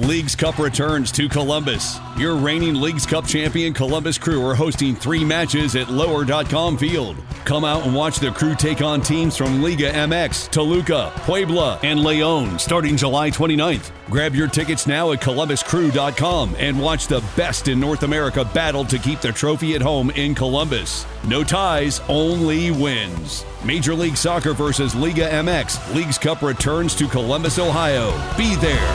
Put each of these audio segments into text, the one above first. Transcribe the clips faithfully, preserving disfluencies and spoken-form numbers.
Leagues Cup returns to Columbus. Your reigning Leagues Cup champion Columbus Crew are hosting three matches at lower dot com Field. Come out and watch the Crew take on teams from Liga M X, Toluca, Puebla, and León starting July twenty-ninth. Grab your tickets now at columbus crew dot com and watch the best in North America battle to keep the trophy at home in Columbus. No ties, only wins. Major League Soccer versus Liga M X. Leagues Cup returns to Columbus, Ohio. Be there.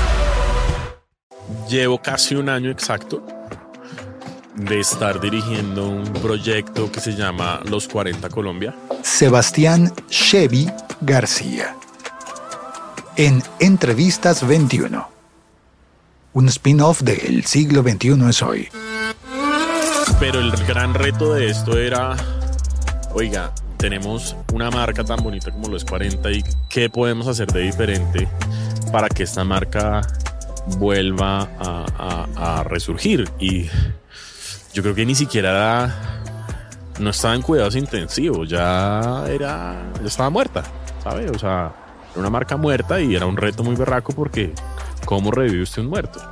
Llevo casi un año exacto de estar dirigiendo un proyecto que se llama Los cuarenta Colombia. Sebastián Chevy García. En Entrevistas veintiuno. Un spin-off de El siglo veintiuno es hoy. Pero el gran reto de esto era, oiga, tenemos una marca tan bonita como Los cuarenta y ¿qué podemos hacer de diferente para que esta marca vuelva a, a, a resurgir? Y yo creo que ni siquiera era, no estaba en cuidados intensivos, ya era, ya estaba muerta, ¿sabe? O sea, era una marca muerta y era un reto muy berraco porque ¿cómo revive usted un muerto?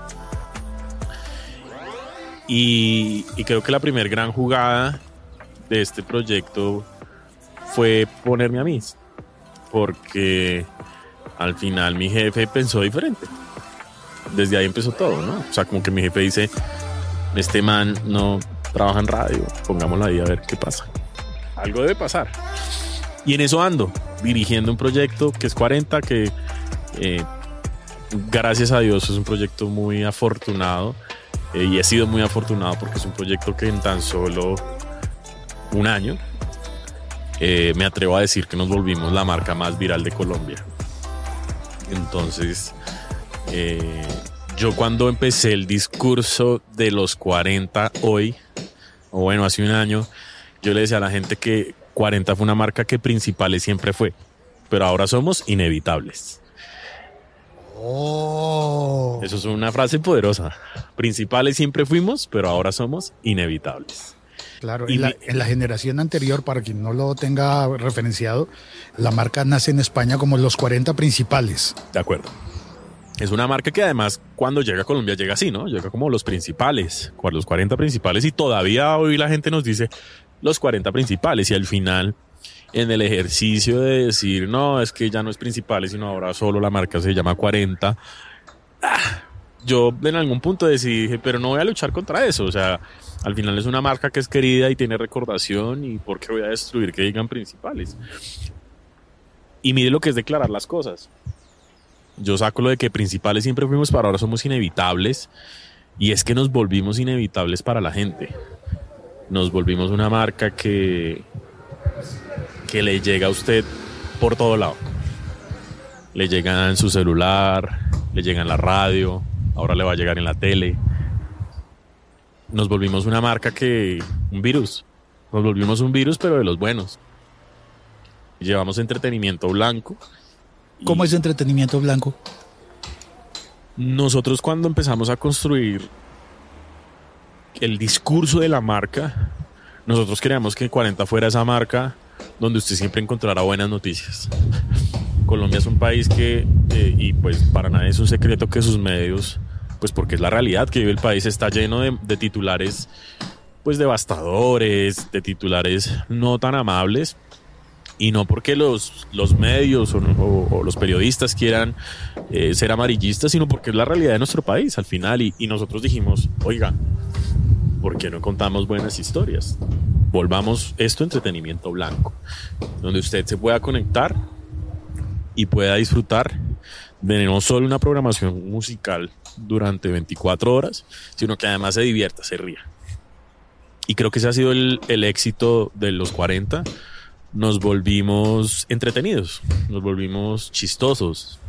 Y, y creo que la primera gran jugada de este proyecto fue ponerme a mí, porque al final mi jefe pensó diferente. Desde ahí empezó todo, ¿no? O sea, como que mi jefe dice, este man no trabaja en radio, pongámoslo ahí a ver qué pasa. Algo debe pasar. Y en eso ando, dirigiendo un proyecto que es cuarenta, que eh, gracias a Dios es un proyecto muy afortunado. Eh, y he sido muy afortunado porque es un proyecto que en tan solo un año eh, me atrevo a decir que nos volvimos la marca más viral de Colombia. Entonces, eh, yo cuando empecé el discurso de los cuarenta hoy, o bueno, hace un año, yo le decía a la gente que cuarenta fue una marca que Principales siempre fue, pero ahora somos inevitables. Oh. Eso es una frase poderosa. Principales siempre fuimos, pero ahora somos inevitables. Claro, y en la, mi... en la generación anterior, para quien no lo tenga referenciado, la marca nace en España como Los cuarenta Principales. De acuerdo. Es una marca que además cuando llega a Colombia llega así, ¿no? Llega como Los Principales, los cuarenta Principales, y todavía hoy la gente nos dice Los cuarenta Principales, y al final en el ejercicio de decir, no, es que ya no es Principales, sino ahora solo la marca se llama cuarenta. Ah, yo en algún punto decidí, dije, pero no voy a luchar contra eso. O sea, al final es una marca que es querida y tiene recordación, y ¿por qué voy a destruir que digan Principales? Y mire lo que es declarar las cosas. Yo saco lo de que Principales siempre fuimos, para ahora somos inevitables. Y es que nos volvimos inevitables para la gente. Nos volvimos una marca que... que le llega a usted por todo lado. Le llega en su celular, le llega en la radio, ahora le va a llegar en la tele. Nos volvimos una marca que... un virus. Nos volvimos un virus, pero de los buenos. Llevamos entretenimiento blanco. ¿Cómo es entretenimiento blanco? Nosotros cuando empezamos a construir el discurso de la marca, nosotros queríamos que cuarenta fuera esa marca donde usted siempre encontrará buenas noticias. Colombia es un país que, eh, y pues para nadie es un secreto que sus medios, pues porque es la realidad que vive el país, está lleno de, de titulares pues devastadores, de titulares no tan amables, y no porque los, los medios o, o, o los periodistas quieran eh, ser amarillistas, sino porque es la realidad de nuestro país al final, y, y nosotros dijimos, oiga, ¿por qué no contamos buenas historias? Volvamos esto entretenimiento blanco, donde usted se pueda conectar y pueda disfrutar de no solo una programación musical durante veinticuatro horas, sino que además se divierta, se ría. Y creo que ese ha sido el, el éxito de los cuarenta. Nos volvimos entretenidos, nos volvimos chistosos.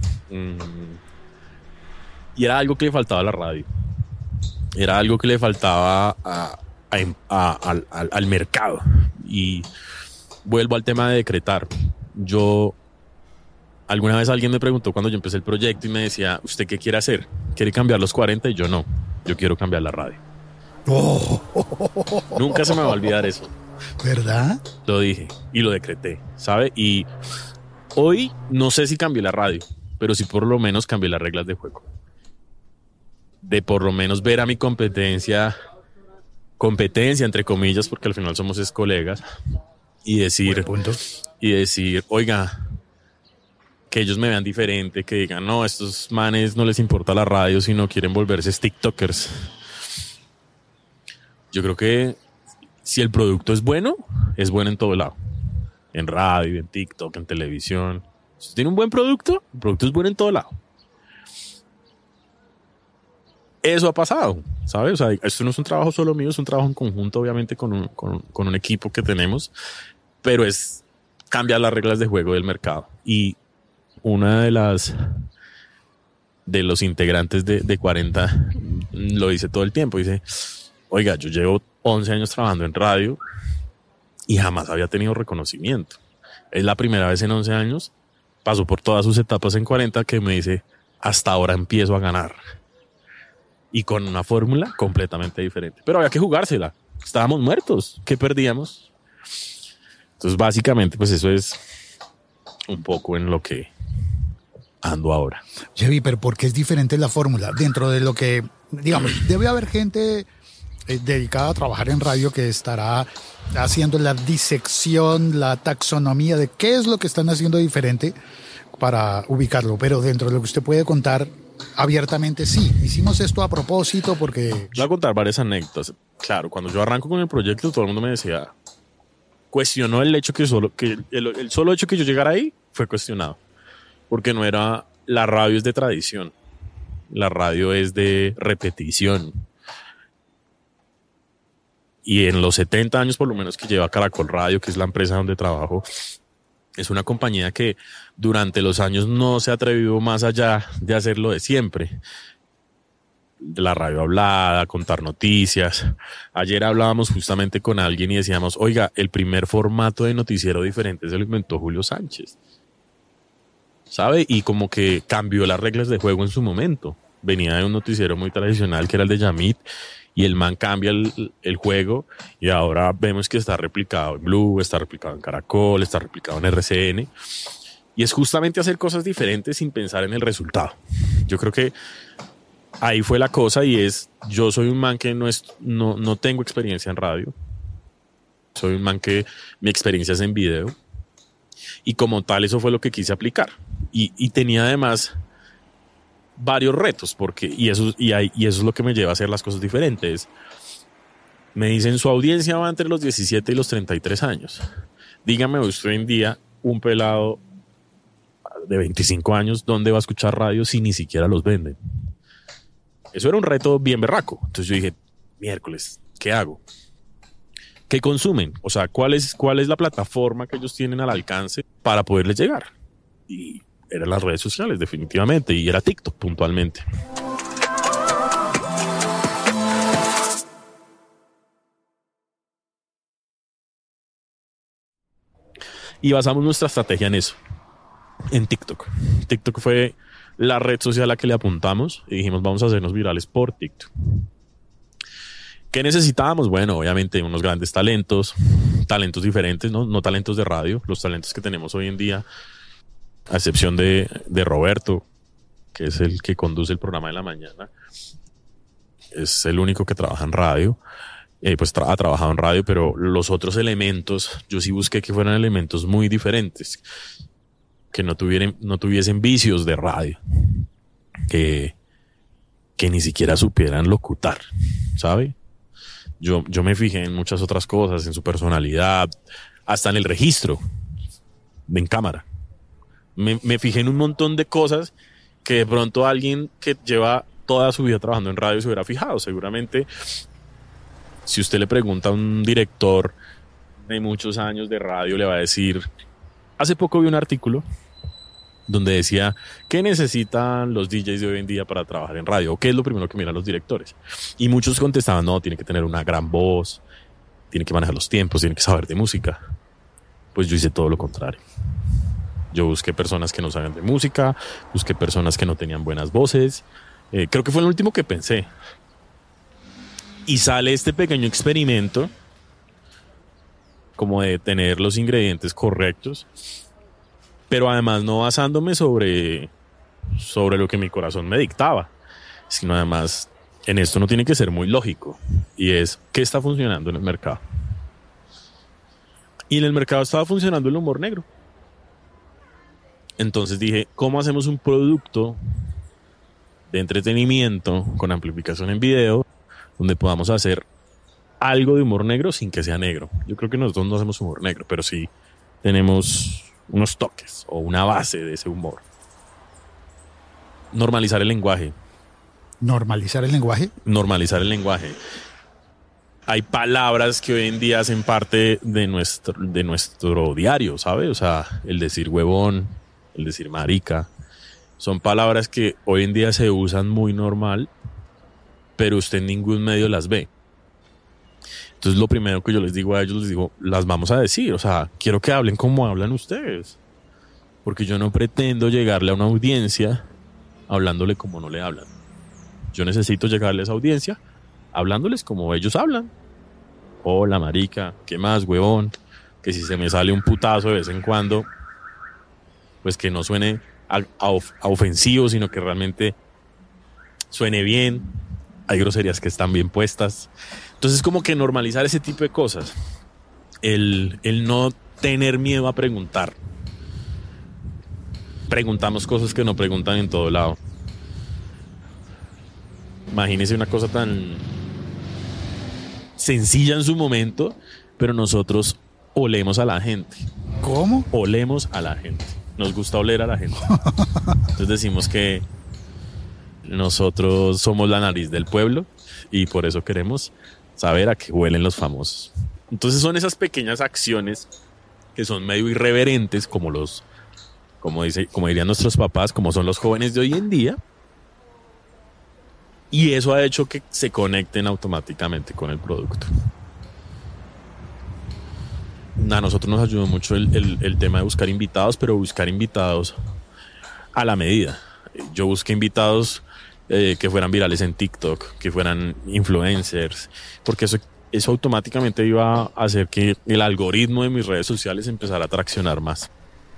Y era algo que le faltaba a la radio. Era algo que le faltaba a, a, a, al, al, al mercado. Y vuelvo al tema de decretar. Yo, alguna vez alguien me preguntó cuando yo empecé el proyecto y me decía, ¿usted qué quiere hacer? ¿Quiere cambiar los cuarenta? Y yo no, yo quiero cambiar la radio. Oh. Nunca se me va a olvidar eso. ¿Verdad? Lo dije y lo decreté, ¿sabe? Y hoy no sé si cambié la radio, pero sí por lo menos cambié las reglas de juego. de por lo menos ver a mi competencia, competencia entre comillas, porque al final somos ex colegas, y decir, y decir, oiga, que ellos me vean diferente, que digan, no, estos manes no les importa la radio, sino quieren volverse TikTokers. Yo creo que si el producto es bueno, es bueno en todo lado. En radio, en TikTok, en televisión. Si tiene un buen producto, el producto es bueno en todo lado. Eso ha pasado, ¿sabes? O sea, esto no es un trabajo solo mío, es un trabajo en conjunto, obviamente, con un, con, con un equipo que tenemos, pero es cambiar las reglas de juego del mercado. Y una de las de los integrantes de, de cuarenta lo dice todo el tiempo, dice, oiga, yo llevo once años trabajando en radio y jamás había tenido reconocimiento. Es la primera vez en once años, pasó por todas sus etapas en cuarenta, que me dice, hasta ahora empiezo a ganar. Y con una fórmula completamente diferente. Pero había que jugársela. Estábamos muertos. ¿Qué perdíamos? Entonces, básicamente, pues eso es un poco en lo que ando ahora. Chevy, pero ¿por qué es diferente la fórmula? Dentro de lo que, digamos, debe haber gente eh, dedicada a trabajar en radio que estará haciendo la disección, la taxonomía de qué es lo que están haciendo diferente para ubicarlo. Pero dentro de lo que usted puede contar abiertamente, sí, hicimos esto a propósito porque... Voy a contar varias anécdotas. Claro, cuando yo arranco con el proyecto, todo el mundo me decía, cuestionó el hecho que solo, que el, el solo hecho que yo llegara ahí fue cuestionado. Porque no era, la radio es de tradición, la radio es de repetición. Y en los setenta años por lo menos que lleva Caracol Radio, que es la empresa donde trabajo, es una compañía que durante los años no se ha atrevido más allá de hacer lo de siempre. De la radio hablada, contar noticias. Ayer hablábamos justamente con alguien y decíamos, oiga, el primer formato de noticiero diferente se lo inventó Julio Sánchez. ¿Sabe? Y como que cambió las reglas de juego en su momento. Venía de un noticiero muy tradicional que era el de Yamit, y el man cambia el, el juego y ahora vemos que está replicado en Blue, está replicado en Caracol, está replicado en R C N, y es justamente hacer cosas diferentes sin pensar en el resultado. Yo creo que ahí fue la cosa, y es, yo soy un man que no, es, no, no tengo experiencia en radio, soy un man que mi experiencia es en video, y como tal eso fue lo que quise aplicar, y, y tenía además varios retos, porque, y eso, y, hay, y eso es lo que me lleva a hacer las cosas diferentes. Me dicen, su audiencia va entre los diecisiete y los treinta y tres años. Dígame usted hoy en día, un pelado de veinticinco años, ¿dónde va a escuchar radio si ni siquiera los venden? Eso era un reto bien berraco. Entonces yo dije, miércoles, ¿qué hago? ¿Qué consumen? O sea, ¿cuál es, cuál es la plataforma que ellos tienen al alcance para poderles llegar? Y eran las redes sociales, definitivamente, y era TikTok puntualmente. Y basamos nuestra estrategia en eso, en TikTok. TikTok fue la red social a la que le apuntamos y dijimos, vamos a hacernos virales por TikTok. ¿Qué necesitábamos? Bueno, obviamente unos grandes talentos, talentos diferentes, ¿no? No talentos de radio, los talentos que tenemos hoy en día, a excepción de, de Roberto, que es el que conduce el programa de la mañana, es el único que trabaja en radio, eh, pues tra- ha trabajado en radio, pero los otros elementos, yo sí busqué que fueran elementos muy diferentes, que no tuvieran, no tuviesen vicios de radio, que, que ni siquiera supieran locutar, ¿sabe? Yo, yo me fijé en muchas otras cosas, en su personalidad, hasta en el registro, en cámara. Me, me fijé en un montón de cosas que de pronto alguien que lleva toda su vida trabajando en radio se hubiera fijado. Seguramente, si usted le pregunta a un director de muchos años de radio, le va a decir... Hace poco vi un artículo donde decía, ¿qué necesitan los D Js de hoy en día para trabajar en radio? ¿O qué es lo primero que miran los directores? Y muchos contestaban, no, tiene que tener una gran voz, tiene que manejar los tiempos, tiene que saber de música. Pues yo hice todo lo contrario. Yo busqué personas que no saben de música, busqué personas que no tenían buenas voces. Eh, creo que fue lo último que pensé. Y sale este pequeño experimento como de tener los ingredientes correctos, pero además no basándome sobre, sobre lo que mi corazón me dictaba, sino además en esto no tiene que ser muy lógico, y es ¿qué está funcionando en el mercado? Y en el mercado estaba funcionando el humor negro. Entonces dije, ¿cómo hacemos un producto de entretenimiento con amplificación en video donde podamos hacer algo de humor negro sin que sea negro? Yo creo que nosotros no hacemos humor negro, pero sí tenemos unos toques o una base de ese humor. Normalizar el lenguaje. ¿Normalizar el lenguaje? Normalizar el lenguaje. Hay palabras que hoy en día hacen parte de nuestro, de nuestro diario, ¿sabes? O sea, el decir huevón, el decir marica, son palabras que hoy en día se usan muy normal, pero usted en ningún medio las ve. Entonces lo primero que yo les digo a ellos, les digo, las vamos a decir. O sea, quiero que hablen como hablan ustedes, porque yo no pretendo llegarle a una audiencia hablándole como no le hablan. Yo necesito llegarle a esa audiencia hablándoles como ellos hablan. Hola, marica, ¿qué más, huevón? Que si se me sale un putazo de vez en cuando, pues que no suene a, a, a ofensivo, sino que realmente suene bien. Hay groserías que están bien puestas. Entonces, como que normalizar ese tipo de cosas. El, el no tener miedo a preguntar. Preguntamos cosas que no preguntan en todo lado. Imagínense una cosa tan sencilla en su momento, pero nosotros olemos a la gente. ¿Cómo? Olemos a la gente. Nos gusta oler a la gente. Entonces decimos que nosotros somos la nariz del pueblo y por eso queremos saber a qué huelen los famosos. Entonces son esas pequeñas acciones que son medio irreverentes, como los, como dice, como dirían nuestros papás, como son los jóvenes de hoy en día. Y eso ha hecho que se conecten automáticamente con el producto. A nosotros nos ayudó mucho el, el, el tema de buscar invitados, pero buscar invitados a la medida. Yo busqué invitados eh, que fueran virales en TikTok, que fueran influencers, porque eso, eso automáticamente iba a hacer que el algoritmo de mis redes sociales empezara a traccionar más.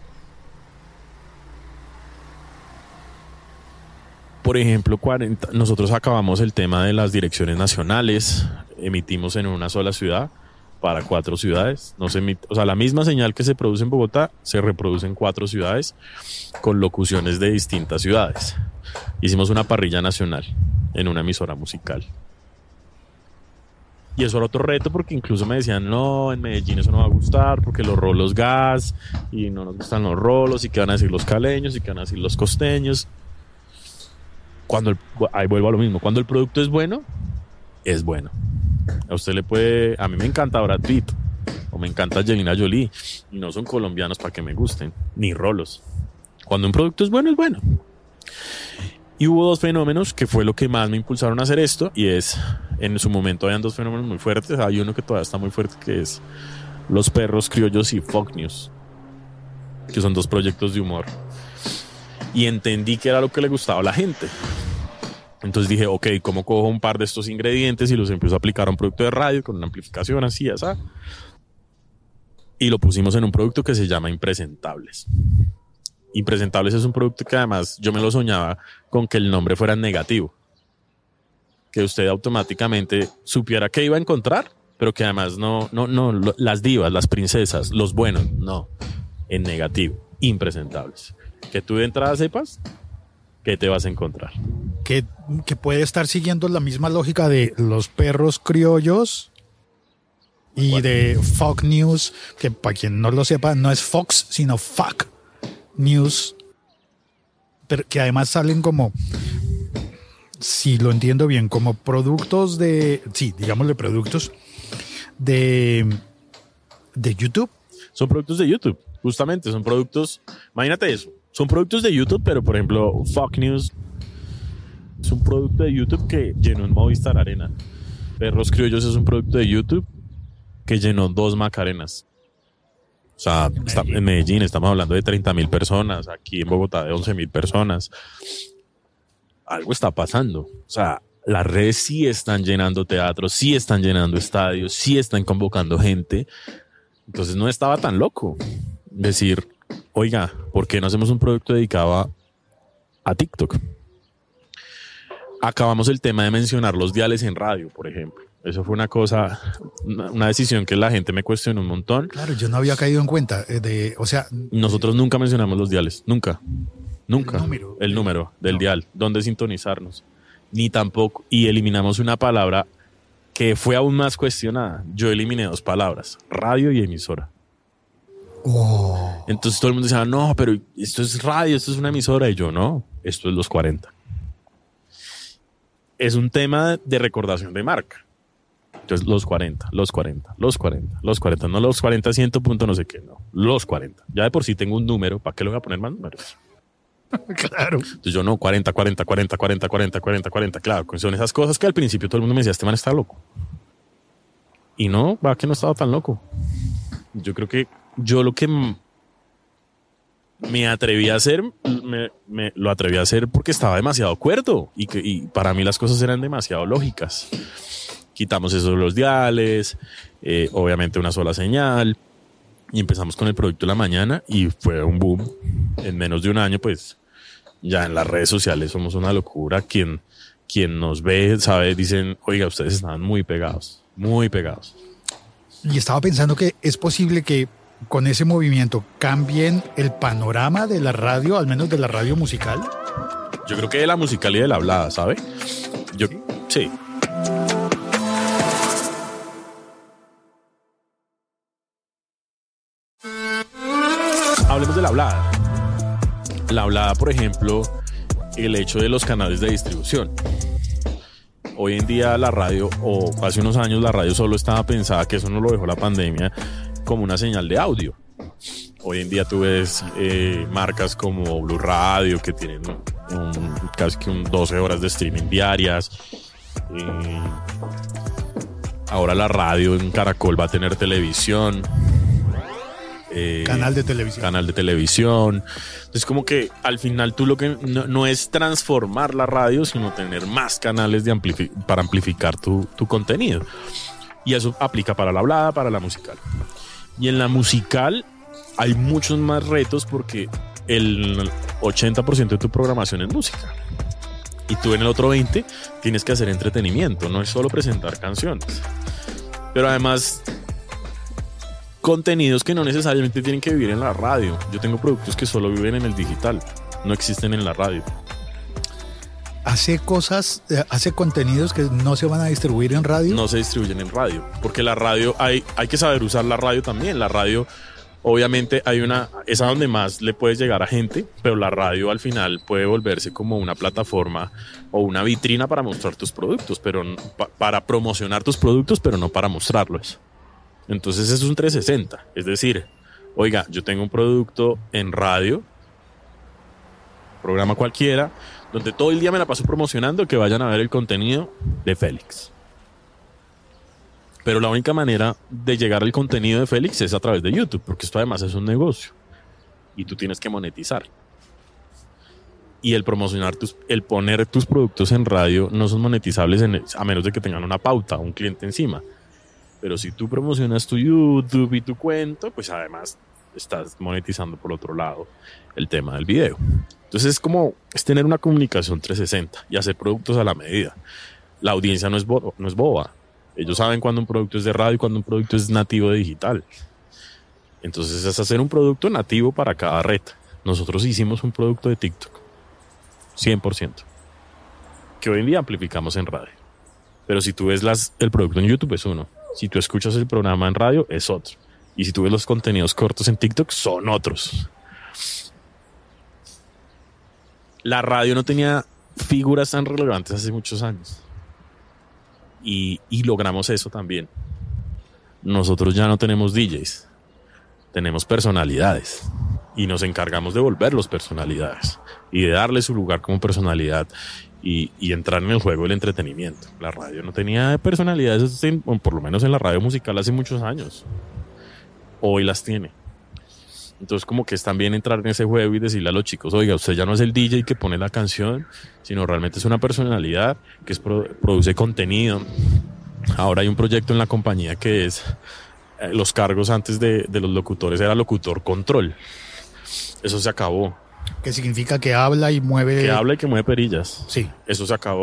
Por ejemplo, cuarenta, nosotros acabamos el tema de las direcciones nacionales, emitimos en una sola ciudad para cuatro ciudades. No se emite, o sea, la misma señal que se produce en Bogotá se reproduce en cuatro ciudades con locuciones de distintas ciudades. Hicimos una parrilla nacional en una emisora musical. Y eso era otro reto porque incluso me decían, no, en Medellín eso no va a gustar porque los rolos gas y no nos gustan los rolos y qué van a decir los caleños y qué van a decir los costeños. Cuando el, ahí vuelvo a lo mismo, cuando el producto es bueno, es bueno. A usted le puede, a mí me encanta Brad Pitt o me encanta Angelina Jolie y no son colombianos para que me gusten, ni rolos. Cuando un producto es bueno, es bueno. Y hubo dos fenómenos que fue lo que más me impulsaron a hacer esto, y es, en su momento habían dos fenómenos muy fuertes. Hay uno que todavía está muy fuerte, que es Los Perros Criollos y Fox News, que son dos proyectos de humor. Y entendí que era lo que le gustaba a la gente. Entonces dije, ok, ¿cómo cojo un par de estos ingredientes y los empiezo a aplicar a un producto de radio con una amplificación así, así? Y lo pusimos en un producto que se llama Impresentables. Impresentables es un producto que además yo me lo soñaba con que el nombre fuera negativo. Que usted automáticamente supiera qué iba a encontrar, pero que además no, no, no, las divas, las princesas, los buenos, no, en negativo, impresentables. Que tú de entrada sepas qué te vas a encontrar. Que, que puede estar siguiendo la misma lógica de Los Perros Criollos y bueno, de Fox News, que para quien no lo sepa, no es Fox, sino Fuck News, pero que además salen como, si lo entiendo bien, como productos de, sí, digámosle productos de, de YouTube. Son productos de YouTube, justamente, son productos, imagínate eso. Son productos de YouTube, pero por ejemplo, Fox News es un producto de YouTube que llenó un Movistar Arena. Perros Criollos es un producto de YouTube que llenó dos Macarenas. O sea, en Medellín, está, en Medellín estamos hablando de treinta mil personas, aquí en Bogotá de once mil personas. Algo está pasando. O sea, las redes sí están llenando teatros, sí están llenando estadios, sí están convocando gente. Entonces no estaba tan loco decir, oiga, ¿por qué no hacemos un producto dedicado a, a TikTok? acabamos el tema de mencionar los diales en radio, por ejemplo. Eso fue una cosa, una, una decisión que la gente me cuestionó un montón. Claro, yo no había caído en cuenta de, o sea... Nosotros nunca mencionamos los diales, nunca, nunca. El número. El número del No. dial, dónde sintonizarnos. Ni tampoco, y eliminamos una palabra que fue aún más cuestionada. Yo eliminé dos palabras, radio y emisora. Oh. Entonces todo el mundo decía, no, pero esto es radio, esto es una emisora. Y yo, no, esto es los cuarenta. Es un tema de recordación de marca. Entonces, los cuarenta, los cuarenta, los cuarenta, los cuarenta, no los cuarenta, cien punto no sé qué, no, los cuarenta. Ya de por sí tengo un número, ¿para qué le voy a poner más números? Claro. Entonces yo no, cuarenta, cuarenta, cuarenta, cuarenta, cuarenta, cuarenta, cuarenta, claro, son esas cosas que al principio todo el mundo me decía, este man está loco. Y no, va que no estaba tan loco. Yo creo que yo lo que m- me atreví a hacer, me, me- lo atreví a hacer porque estaba demasiado cuerdo y, que, y para mí las cosas eran demasiado lógicas. Quitamos esos los diales, eh, obviamente una sola señal, y empezamos con el producto de la mañana y fue un boom. En menos de un año, pues ya en las redes sociales somos una locura. Quien, quien nos ve, sabe, dicen, oiga, ustedes estaban muy pegados, muy pegados. Y estaba pensando que es posible que con ese movimiento cambien el panorama de la radio, al menos de la radio musical. Yo creo que de la musical y de la hablada, ¿sabe? Yo, sí. Hablemos de la hablada. La hablada, por ejemplo, el hecho de los canales de distribución. Hoy en día la radio, o hace unos años la radio solo estaba pensada, que eso no lo dejó la pandemia, como una señal de audio. Hoy en día tú ves eh, marcas como Blue Radio que tienen un, casi que un doce horas de streaming diarias. Eh, ahora la radio en Caracol va a tener televisión. Eh, Canal de televisión. Canal de televisión. Entonces como que al final tú lo que no, no es transformar la radio, sino tener más canales de amplifi- para amplificar tu, tu contenido. Y eso aplica para la hablada, para la musical. Y en la musical hay muchos más retos porque el ochenta por ciento de tu programación es música. Y tú en el otro veinte por ciento tienes que hacer entretenimiento, no es solo presentar canciones. Pero además, contenidos que no necesariamente tienen que vivir en la radio. Yo tengo productos que solo viven en el digital, no existen en la radio. Hace cosas, eh, hace contenidos que no se van a distribuir en radio. No se distribuyen en radio, porque la radio, hay, hay que saber usar la radio también. La radio, obviamente, hay una, es a donde más le puedes llegar a gente, pero la radio al final puede volverse como una plataforma o una vitrina para mostrar tus productos, pero n- pa- para promocionar tus productos, pero no para mostrarlos. Entonces eso es un trescientos sesenta, es decir, oiga, yo tengo un producto en radio, programa cualquiera, donde todo el día me la paso promocionando que vayan a ver el contenido de Félix. Pero la única manera de llegar al contenido de Félix es a través de YouTube, porque esto además es un negocio y tú tienes que monetizar. Y el promocionar tus, el poner tus productos en radio no son monetizables en, a menos de que tengan una pauta, un cliente encima. Pero si tú promocionas tu YouTube y tu cuento, pues además estás monetizando por otro lado el tema del video. Entonces es como es tener una comunicación trescientos sesenta y hacer productos a la medida. La audiencia no es, bo- no es boba. Ellos saben cuando un producto es de radio y cuando un producto es nativo de digital. Entonces es hacer un producto nativo para cada red. Nosotros hicimos un producto de TikTok, cien por ciento, que hoy en día amplificamos en radio. Pero si tú ves las, el producto en YouTube es uno. Si tú escuchas el programa en radio es otro. Y si tú ves los contenidos cortos en TikTok son otros. La radio no tenía figuras tan relevantes hace muchos años. Y, y logramos eso también. Nosotros ya no tenemos D Js, tenemos personalidades y nos encargamos de volverlos personalidades y de darle su lugar como personalidad y, y entrar en el juego del entretenimiento. La radio no tenía personalidades, en, por lo menos en la radio musical hace muchos años. Hoy las tiene. Entonces como que es también entrar en ese juego y decirle a los chicos, oiga, usted ya no es el D J que pone la canción, sino realmente es una personalidad que es pro, produce contenido. Ahora hay un proyecto en la compañía que es eh, los cargos antes de, de los locutores era locutor control. Eso se acabó. Que significa que habla y mueve. Que habla y que mueve perillas. Sí. Eso se acabó.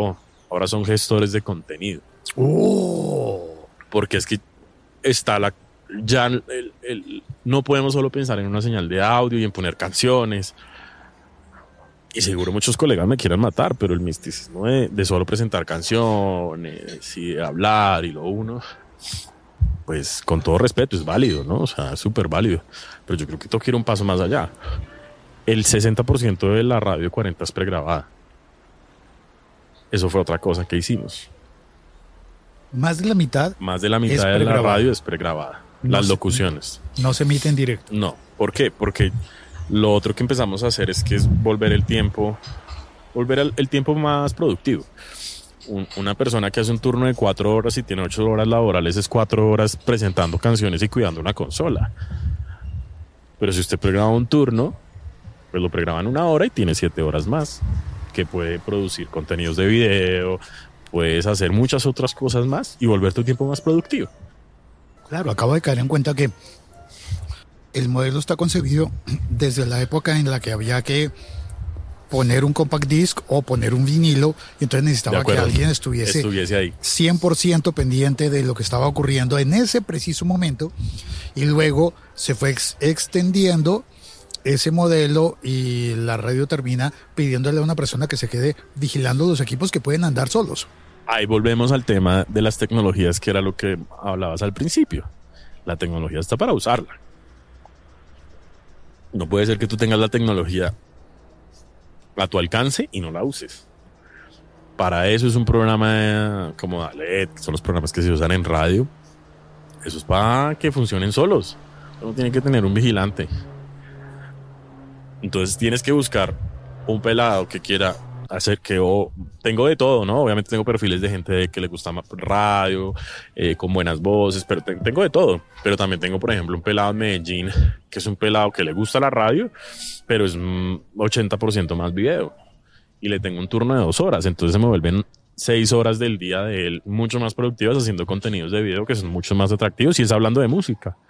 ahora son gestores de contenido. Oh. Porque es que está la... Ya el, el, no podemos solo pensar en una señal de audio y en poner canciones. Y seguro muchos colegas me quieran matar, pero el misticismo de, de solo presentar canciones y de hablar y lo uno, pues con todo respeto es válido, ¿no? O sea, es súper válido. Pero yo creo que tengo que ir un paso más allá. El sesenta por ciento de la radio cuarenta es pregrabada. Eso fue otra cosa que hicimos. Más de la mitad. Más de la mitad de la radio es pregrabada. No Las se, locuciones. No se emite en directo. No. ¿Por qué? Porque lo otro que empezamos a hacer es que es volver el tiempo, volver el, el tiempo más productivo. Un, una persona que hace un turno de cuatro horas y tiene ocho horas laborales es cuatro horas presentando canciones y cuidando una consola. Pero si usted pregraba un turno, pues lo pregraba en una hora y tiene siete horas más, que puede producir contenidos de video, puedes hacer muchas otras cosas más y volver tu tiempo más productivo. Claro, acabo de caer en cuenta que el modelo está concebido desde la época en la que había que poner un compact disc o poner un vinilo, y entonces necesitaba que alguien estuviese, estuviese ahí cien por ciento pendiente de lo que estaba ocurriendo en ese preciso momento, y luego se fue ex- extendiendo ese modelo y la radio termina pidiéndole a una persona que se quede vigilando los equipos que pueden andar solos. Ahí volvemos al tema de las tecnologías, que era lo que hablabas al principio. La tecnología está para usarla. No puede ser que tú tengas la tecnología a tu alcance y no la uses. Para eso es un programa como Dalet, que son los programas que se usan en radio. Eso es para que funcionen solos. Uno tiene que tener un vigilante. Entonces tienes que buscar un pelado que quiera hacer que o tengo de todo, ¿no? Obviamente tengo perfiles de gente que le gusta más radio, eh, con buenas voces, pero te, tengo de todo. Pero también tengo, por ejemplo, un pelado en Medellín, que es un pelado que le gusta la radio, pero es mm, ochenta por ciento más video. Y le tengo un turno de dos horas, entonces se me vuelven seis horas del día de él mucho más productivas haciendo contenidos de video que son mucho más atractivos, y es hablando de música.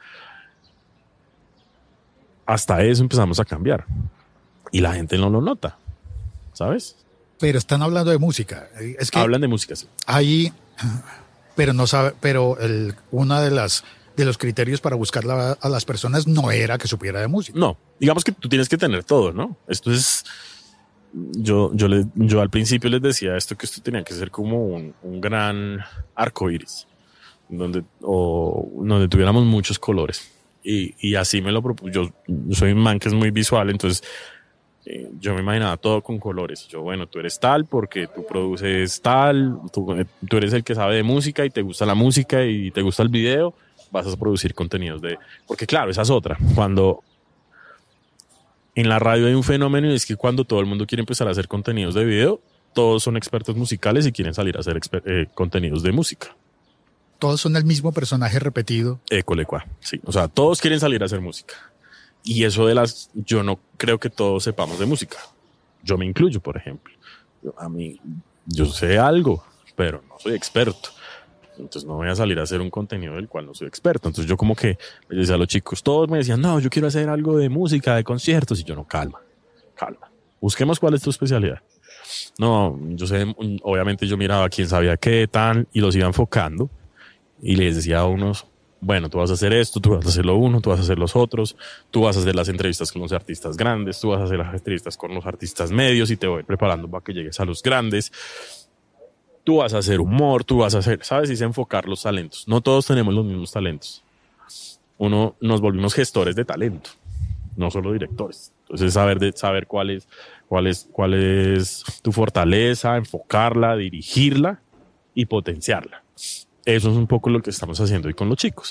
Hasta eso empezamos a cambiar. Y la gente no lo nota, ¿sabes? Pero están hablando de música. Es que hablan de música, sí. Ahí, pero no sabe, pero el, una de las de los criterios para buscar la, a las personas no era que supiera de música. No, digamos que tú tienes que tener todo, ¿no? Esto es, yo, yo, le, yo al principio les decía esto, que esto tenía que ser como un, un gran arco iris, donde, o, donde tuviéramos muchos colores. Y, y así me lo propuse. Yo, yo soy un man que es muy visual, entonces eh, yo me imaginaba todo con colores. Yo, bueno, tú eres tal porque tú produces tal, tú, tú eres el que sabe de música y te gusta la música y te gusta el video, vas a producir contenidos de... Porque claro, esa es otra. Cuando en la radio hay un fenómeno, y es que cuando todo el mundo quiere empezar a hacer contenidos de video, todos son expertos musicales y quieren salir a hacer exper- eh, contenidos de música. Todos son el mismo personaje repetido. Ecolecua, sí. O sea, todos quieren salir a hacer música. Y eso de las... Yo no creo que todos sepamos de música. Yo me incluyo, por ejemplo. Yo, a mí, yo sé algo, pero no soy experto. Entonces no voy a salir a hacer un contenido del cual no soy experto. Entonces yo como que les decía a los chicos, todos me decían, no, yo quiero hacer algo de música, de conciertos. Y yo, no, calma, calma. Busquemos cuál es tu especialidad. No, yo sé, obviamente yo miraba quién sabía qué, tal, y los iba enfocando. Y les decía a unos, bueno, tú vas a hacer esto, tú vas a hacer lo uno, tú vas a hacer los otros, tú vas a hacer las entrevistas con los artistas grandes, tú vas a hacer las entrevistas con los artistas medios y te voy preparando para que llegues a los grandes. Tú vas a hacer humor, tú vas a hacer, ¿sabes? Y es enfocar los talentos. No todos tenemos los mismos talentos. Uno, nos volvimos gestores de talento, no solo directores. Entonces, saber, de, saber cuál es, cuál es, cuál es tu fortaleza, enfocarla, dirigirla y potenciarla. Eso es un poco lo que estamos haciendo hoy con los chicos.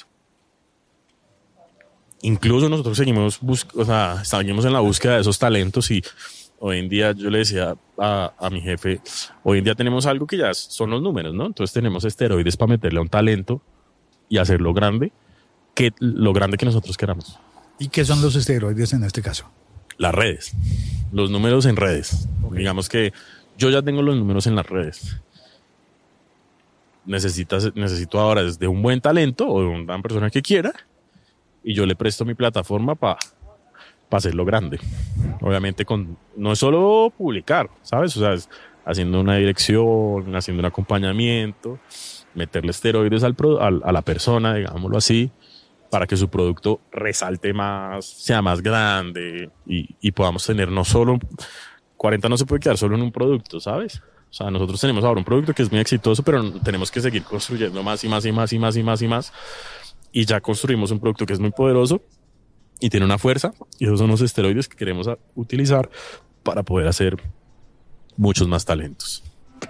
Incluso nosotros seguimos, bus- o sea, seguimos en la búsqueda de esos talentos, y hoy en día yo le decía a, a mi jefe, hoy en día tenemos algo que ya son los números, ¿no? Entonces tenemos esteroides para meterle a un talento y hacerlo grande, que lo grande que nosotros queramos. ¿Y qué son los esteroides en este caso? Las redes, los números en redes. Okay. Digamos que yo ya tengo los números en las redes. Necesitas, necesito ahora desde un buen talento o de una persona que quiera, y yo le presto mi plataforma para pa hacerlo grande. Obviamente con, no es solo publicar, ¿sabes? O sea, es haciendo una dirección, haciendo un acompañamiento, meterle esteroides al pro, al, a la persona, digámoslo así, para que su producto resalte más, sea más grande y, y podamos tener no solo, cuarenta no se puede quedar solo en un producto, ¿sabes? O sea, nosotros tenemos ahora un producto que es muy exitoso, pero tenemos que seguir construyendo más y más y más y más y más y más. Y ya construimos un producto que es muy poderoso y tiene una fuerza, y esos son los esteroides que queremos utilizar para poder hacer muchos más talentos.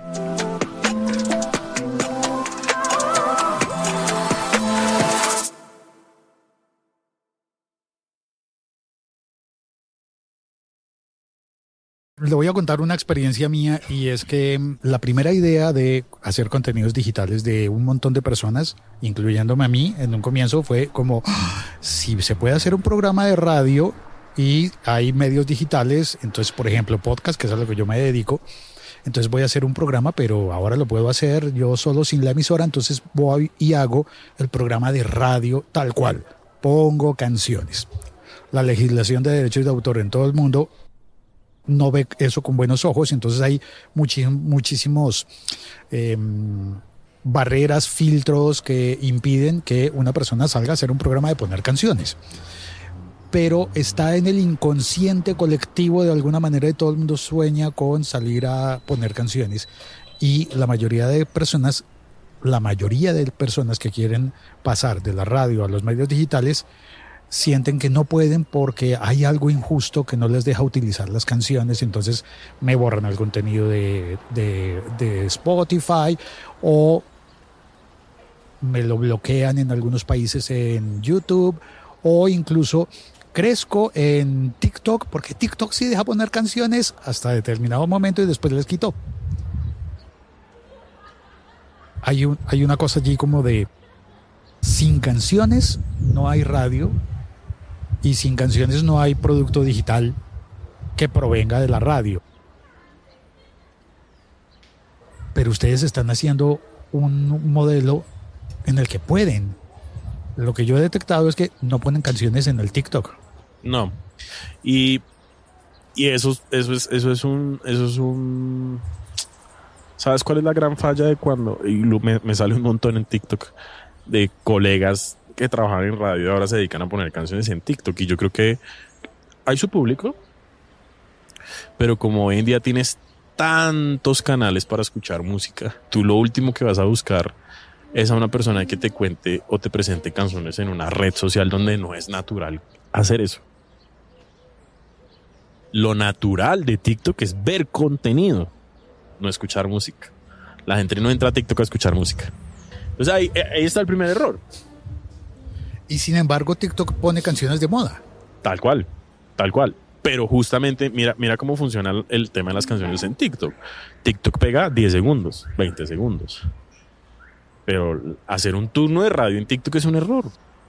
Le voy a contar una experiencia mía, y es que la primera idea de hacer contenidos digitales de un montón de personas, incluyéndome a mí, en un comienzo fue como, ¡oh! Si se puede hacer un programa de radio y hay medios digitales, entonces, por ejemplo, podcast, que es a lo que yo me dedico, entonces voy a hacer un programa, pero ahora lo puedo hacer yo solo sin la emisora, entonces voy y hago el programa de radio tal cual, pongo canciones. La legislación de derechos de autor en todo el mundo no ve eso con buenos ojos, entonces hay muchísimos, muchísimos eh, barreras, filtros que impiden que una persona salga a hacer un programa de poner canciones. Pero está en el inconsciente colectivo, de alguna manera, de todo el mundo sueña con salir a poner canciones, y la mayoría de personas, la mayoría de personas que quieren pasar de la radio a los medios digitales sienten que no pueden porque hay algo injusto que no les deja utilizar las canciones, entonces me borran el contenido de, de, de Spotify, o me lo bloquean en algunos países en YouTube, o incluso crezco en TikTok, porque TikTok sí deja poner canciones hasta determinado momento y después les quitó. Hay, un, hay una cosa allí como de sin canciones no hay radio, y sin canciones no hay producto digital que provenga de la radio. Pero ustedes están haciendo un modelo en el que pueden. Lo que yo he detectado es que no ponen canciones en el TikTok. No. Y, y eso, eso es, eso es un, eso es un. ¿Sabes cuál es la gran falla de cuando? Y me, me sale un montón en TikTok de colegas que trabajan en radio y ahora se dedican a poner canciones en TikTok, y yo creo que hay su público, pero como hoy en día tienes tantos canales para escuchar música, tú lo último que vas a buscar es a una persona que te cuente o te presente canciones en una red social donde no es natural hacer eso. Lo natural de TikTok es ver contenido, no escuchar música. La gente no entra a TikTok a escuchar música. Entonces ahí, ahí está el primer error. Y sin embargo, TikTok pone canciones de moda. Tal cual, tal cual. Pero justamente, mira, mira cómo funciona el, el tema de las canciones en TikTok. TikTok pega diez segundos, veinte segundos. Pero hacer un turno de radio en TikTok es un error.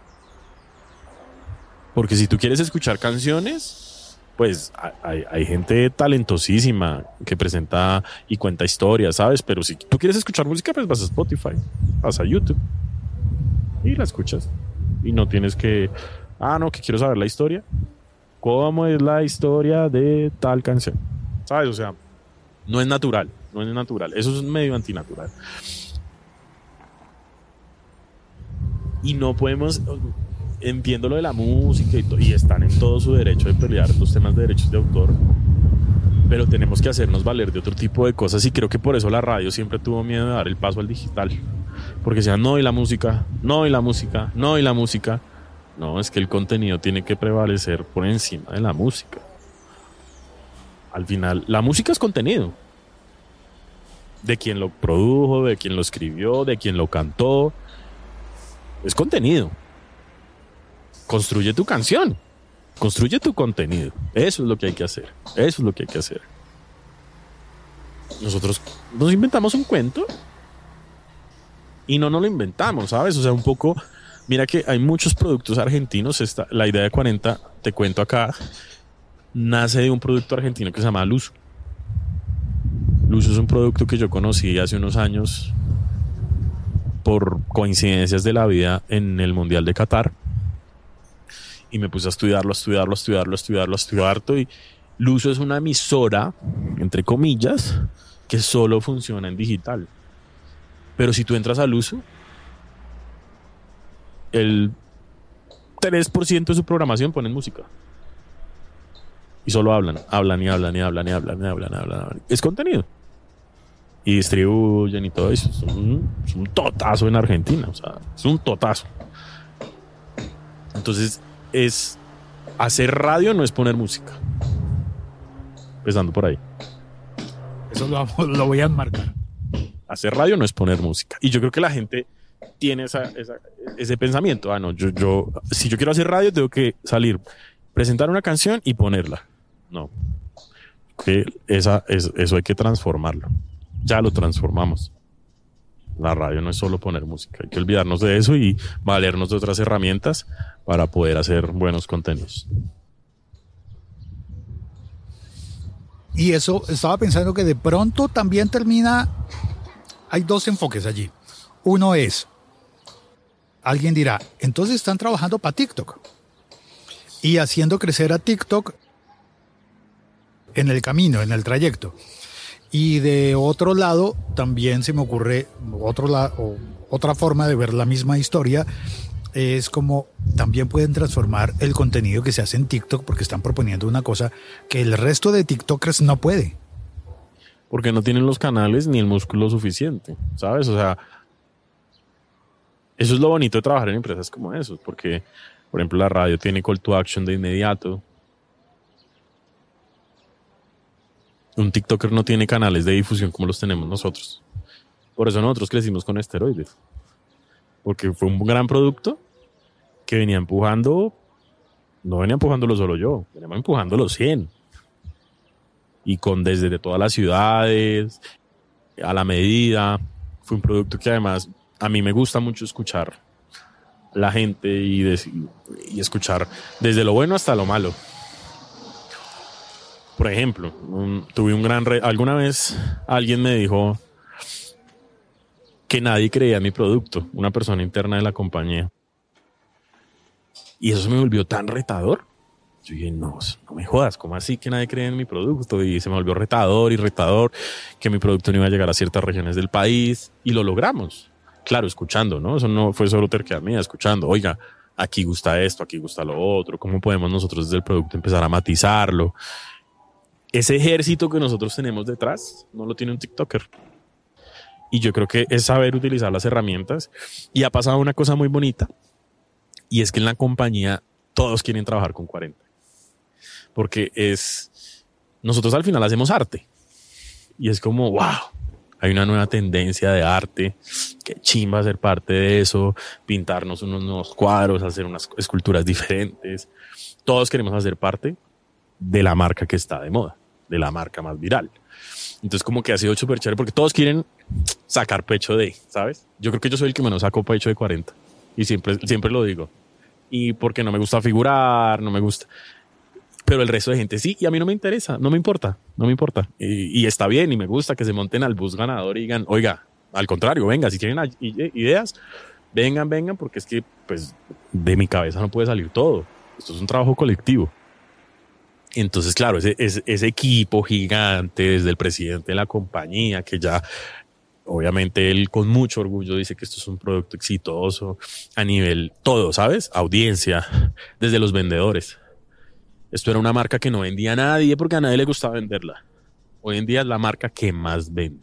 Porque si tú quieres escuchar canciones, pues hay, hay gente talentosísima que presenta y cuenta historias, ¿sabes? Pero si tú quieres escuchar música, pues vas a Spotify, vas a YouTube y la escuchas. Y no tienes que, ah, no, que quiero saber la historia. ¿Cómo es la historia de tal canción? ¿Sabes? O sea, no es natural, no es natural. Eso es medio antinatural. Y no podemos, entiendo lo de la música y, to- y están en todo su derecho de pelear los temas de derechos de autor, pero tenemos que hacernos valer de otro tipo de cosas, y creo que por eso la radio siempre tuvo miedo de dar el paso al digital. Porque decían, no, y la música, no, y la música, no, y la música. No, es que el contenido tiene que prevalecer por encima de la música. Al final, la música es contenido. De quien lo produjo, de quien lo escribió, de quien lo cantó. Es contenido. Construye tu canción. Construye tu contenido. Eso es lo que hay que hacer. Eso es lo que hay que hacer. Nosotros nos inventamos un cuento y no nos lo inventamos, ¿sabes? O sea, un poco, mira que hay muchos productos argentinos. Esta, la idea de cuarenta, te cuento acá, nace de un producto argentino que se llama Luzu. Luzu es un producto que yo conocí hace unos años por coincidencias de la vida en el Mundial de Qatar. Y me puse a estudiarlo, a estudiarlo, a estudiarlo, a estudiarlo, a estudiarlo. Y Luzu es una emisora, entre comillas, que solo funciona en digital. Pero si tú entras al uso, el tres por ciento de su programación ponen música. Y solo hablan, hablan y hablan y hablan y hablan y hablan, y hablan, hablan. Es contenido. Y distribuyen y todo eso. Es un, es un totazo en Argentina. O sea, es un totazo. Entonces, es hacer radio no es poner música. Empezando por ahí. Eso lo, lo voy a enmarcar. Hacer radio no es poner música. Y yo creo que la gente tiene esa, esa, ese pensamiento. Ah, no, yo, yo, si yo quiero hacer radio, tengo que salir, presentar una canción y ponerla. No. Que esa, es, eso hay que transformarlo. Ya lo transformamos. La radio no es solo poner música. Hay que olvidarnos de eso y valernos de otras herramientas para poder hacer buenos contenidos. Y eso, estaba pensando que de pronto también termina... Hay dos enfoques allí. Uno es, alguien dirá, entonces están trabajando para TikTok y haciendo crecer a TikTok en el camino, en el trayecto. Y de otro lado, también se me ocurre otro lado, otra forma de ver la misma historia, es como también pueden transformar el contenido que se hace en TikTok porque están proponiendo una cosa que el resto de TikTokers no puede. Porque no tienen los canales ni el músculo suficiente, ¿sabes? O sea, eso es lo bonito de trabajar en empresas como eso, porque, por ejemplo, la radio tiene call to action de inmediato. Un TikToker no tiene canales de difusión como los tenemos nosotros. Por eso nosotros crecimos con Esteroides. Porque fue un gran producto que venía empujando, no venía empujándolo solo yo, venía empujando los cien. Y con desde de todas las ciudades, a la medida. Fue un producto que además a mí me gusta mucho escuchar la gente y, de, y escuchar desde lo bueno hasta lo malo. Por ejemplo, un, tuve un gran... Re- alguna vez alguien me dijo que nadie creía en mi producto, una persona interna de la compañía. Y eso me volvió tan retador. Yo dije, no, no me jodas, ¿cómo así que nadie cree en mi producto? Y se me volvió retador y retador, que mi producto no iba a llegar a ciertas regiones del país. Y lo logramos. Claro, escuchando, ¿no? Eso no fue solo terquedad mía, escuchando. Oiga, aquí gusta esto, aquí gusta lo otro. ¿Cómo podemos nosotros desde el producto empezar a matizarlo? Ese ejército que nosotros tenemos detrás no lo tiene un TikToker. Y yo creo que es saber utilizar las herramientas. Y ha pasado una cosa muy bonita. Y es que en la compañía todos quieren trabajar con cuarenta. Porque es... Nosotros al final hacemos arte. Y es como, wow, hay una nueva tendencia de arte. Qué chimba ser parte de eso. Pintarnos unos nuevos cuadros, hacer unas esculturas diferentes. Todos queremos hacer parte de la marca que está de moda, de la marca más viral. Entonces como que ha sido súper chévere porque todos quieren sacar pecho de, ¿sabes? Yo creo que yo soy el que menos saco pecho de cuarenta y siempre, siempre lo digo. Y porque no me gusta figurar, no me gusta. Pero el resto de gente sí, y a mí no me interesa, no me importa, no me importa. Y, y está bien y me gusta que se monten al bus ganador y digan, oiga, al contrario, venga, si tienen ideas, vengan, vengan, porque es que pues de mi cabeza no puede salir todo. Esto es un trabajo colectivo. Entonces, claro, ese, ese, ese equipo gigante, desde el presidente de la compañía, que ya, obviamente, él con mucho orgullo dice que esto es un producto exitoso a nivel todo, ¿sabes? Audiencia, desde los vendedores. Esto era una marca que no vendía a nadie porque a nadie le gustaba venderla. Hoy en día es la marca que más vende.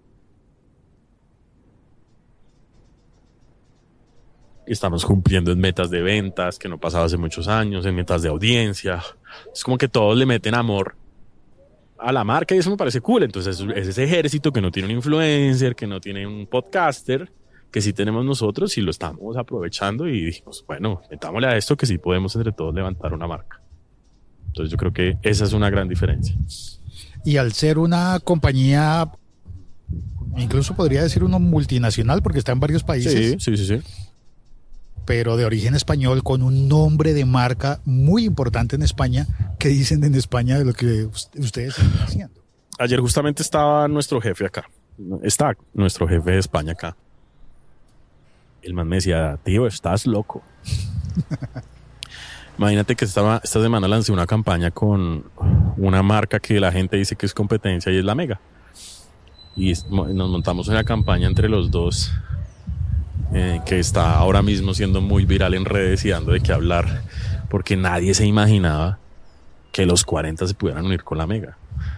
Estamos cumpliendo en metas de ventas que no pasaba hace muchos años, en metas de audiencia. Es como que todos le meten amor a la marca y eso me parece cool. Entonces es ese ejército que no tiene un influencer, que no tiene un podcaster, que sí tenemos nosotros y lo estamos aprovechando y dijimos, bueno, metámosle a esto que sí podemos entre todos levantar una marca. Entonces yo creo que esa es una gran diferencia. Y al ser una compañía, incluso podría decir uno multinacional porque está en varios países. Sí, sí, sí, sí. Pero de origen español, con un nombre de marca muy importante en España. ¿Qué dicen en España de lo que ustedes están haciendo? Ayer justamente estaba nuestro jefe acá. Está nuestro jefe de España acá. El man me decía, tío, estás loco. Imagínate que esta, esta semana lancé una campaña con una marca que la gente dice que es competencia y es la Mega. y nos montamos una campaña entre los dos eh, que está ahora mismo siendo muy viral en redes y dando de qué hablar, porque nadie se imaginaba que los cuarenta se pudieran unir con la Mega.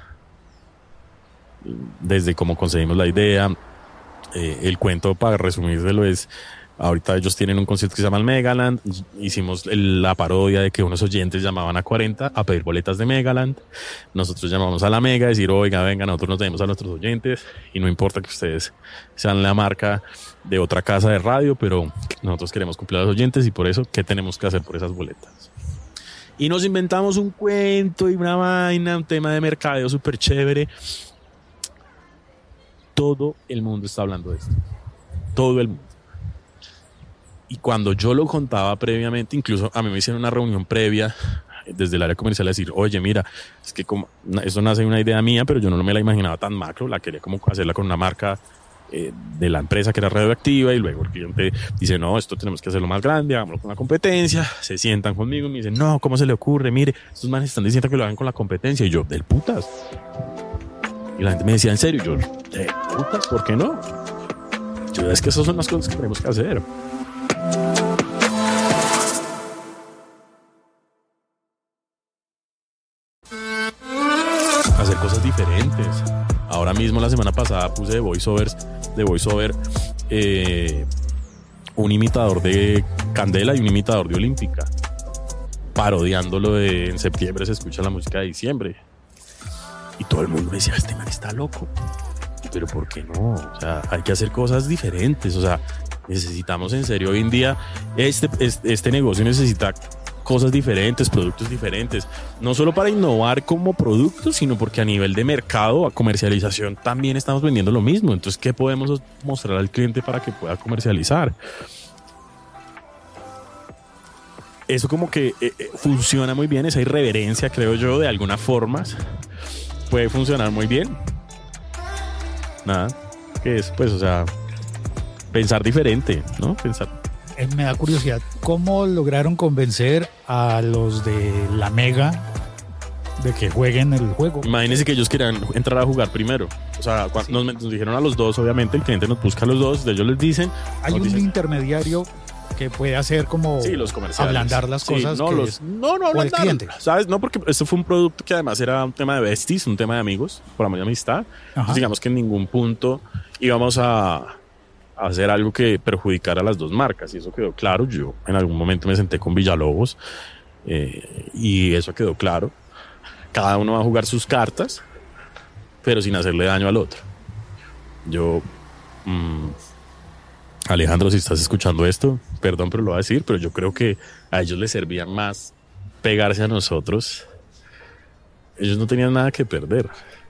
Desde cómo conseguimos la idea, eh, el cuento, para resumírselo, es: ahorita ellos tienen un concierto que se llama el Megaland. Hicimos el, la parodia de que unos oyentes llamaban a cuarenta a pedir boletas de Megaland. Nosotros llamamos a la Mega a decir: oiga, venga, nosotros nos tenemos a nuestros oyentes y no importa que ustedes sean la marca de otra casa de radio, pero nosotros queremos cumplir a los oyentes y por eso, ¿qué tenemos que hacer por esas boletas? Y nos inventamos un cuento y una vaina, un tema de mercadeo súper chévere. Todo el mundo está hablando de esto. Todo el mundo. Y cuando yo lo contaba previamente, incluso a mí me hicieron una reunión previa desde el área comercial a decir: oye, mira, es que como, eso nace de una idea mía, pero yo no me la imaginaba tan macro, la quería como hacerla con una marca eh, de la empresa que era radioactiva, y luego el cliente dice: no, esto tenemos que hacerlo más grande, hagámoslo con la competencia. Se sientan conmigo y me dicen: no, ¿cómo se le ocurre? Mire, estos manes están diciendo que lo hagan con la competencia. Y yo: del putas. Y la gente me decía: ¿en serio? Y yo: ¿de putas? ¿Por qué no? Yo: es que esas son las cosas que tenemos que hacer. Hacer cosas diferentes. Ahora mismo, la semana pasada, puse de voiceovers, de voiceover eh, un imitador de Candela y un imitador de Olímpica, parodiando lo de en septiembre se escucha la música de diciembre. Y todo el mundo me decía: este man está loco. Pero ¿por qué no? O sea, hay que hacer cosas diferentes. O sea, necesitamos en serio hoy en día, este, este, este negocio necesita cosas diferentes, productos diferentes, no solo para innovar como producto, sino porque a nivel de mercado, a comercialización, también estamos vendiendo lo mismo. Entonces, ¿qué podemos mostrar al cliente para que pueda comercializar? Eso como que eh, funciona muy bien, esa irreverencia, creo yo, de alguna forma puede funcionar muy bien. Nada, que es, pues, o sea, pensar diferente, ¿no? Pensar. Eh, me da curiosidad, ¿cómo lograron convencer a los de la Mega de que jueguen el juego? Imagínense que ellos querían entrar a jugar primero. O sea, cuando sí. nos, nos dijeron a los dos, obviamente, el cliente nos busca a los dos, de ellos les dicen. Hay un dicen, intermediario que puede hacer como sí, los comerciales, ablandar las sí, cosas. No, que los, es, no, no, o el cliente. ¿Sabes? No, porque esto fue un producto que además era un tema de besties, un tema de amigos, por amor y amistad. Entonces, digamos que en ningún punto íbamos a, a hacer algo que perjudicara a las dos marcas. Y eso quedó claro. Yo en algún momento me senté con Villalobos eh, y eso quedó claro. Cada uno va a jugar sus cartas, pero sin hacerle daño al otro. Yo... Mmm, Alejandro, si estás escuchando esto, perdón, pero lo voy a decir, pero yo creo que a ellos les servía más pegarse a nosotros. Ellos no tenían nada que perder.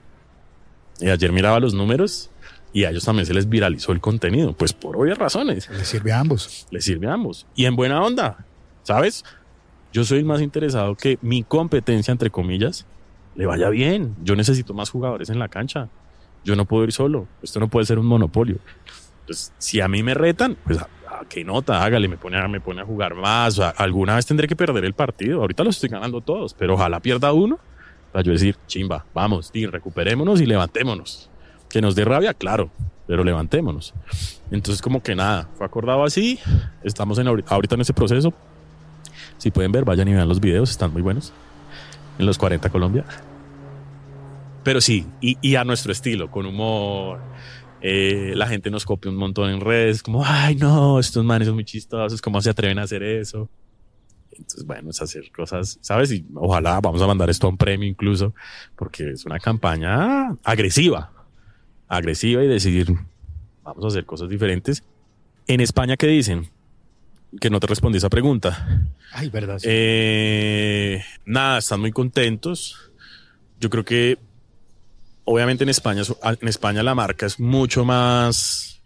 Y ayer miraba los números y a ellos también se les viralizó el contenido, pues por obvias razones. Les sirve a ambos. Les sirve a ambos. Y en buena onda, ¿sabes? Yo soy el más interesado que mi competencia, entre comillas, le vaya bien. Yo necesito más jugadores en la cancha. Yo no puedo ir solo. Esto no puede ser un monopolio. Entonces, si a mí me retan, pues a, a qué nota, hágale, me pone a, me pone a jugar más. O sea, alguna vez tendré que perder el partido. Ahorita los estoy ganando todos, pero ojalá pierda uno para yo decir: chimba, vamos, tío, recuperémonos y levantémonos. Que nos dé rabia, claro, pero levantémonos. Entonces, como que nada, fue acordado así. Estamos en ahorita en ese proceso. Si pueden ver, vayan y vean los videos, están muy buenos. En los cuarenta Colombia. Pero sí, y, y a nuestro estilo, con humor. Eh, la gente nos copia un montón en redes, como: ay, no, estos manes son muy chistosos, ¿cómo se atreven a hacer eso? Entonces, bueno, es hacer cosas, ¿sabes? Y ojalá vamos a mandar esto a un premio incluso, porque es una campaña agresiva, agresiva y decidir, vamos a hacer cosas diferentes. En España, ¿qué dicen? Que no te respondí esa pregunta. Ay, verdad. Sí. Eh, nada, están muy contentos. Yo creo que obviamente en España, en España la marca es mucho más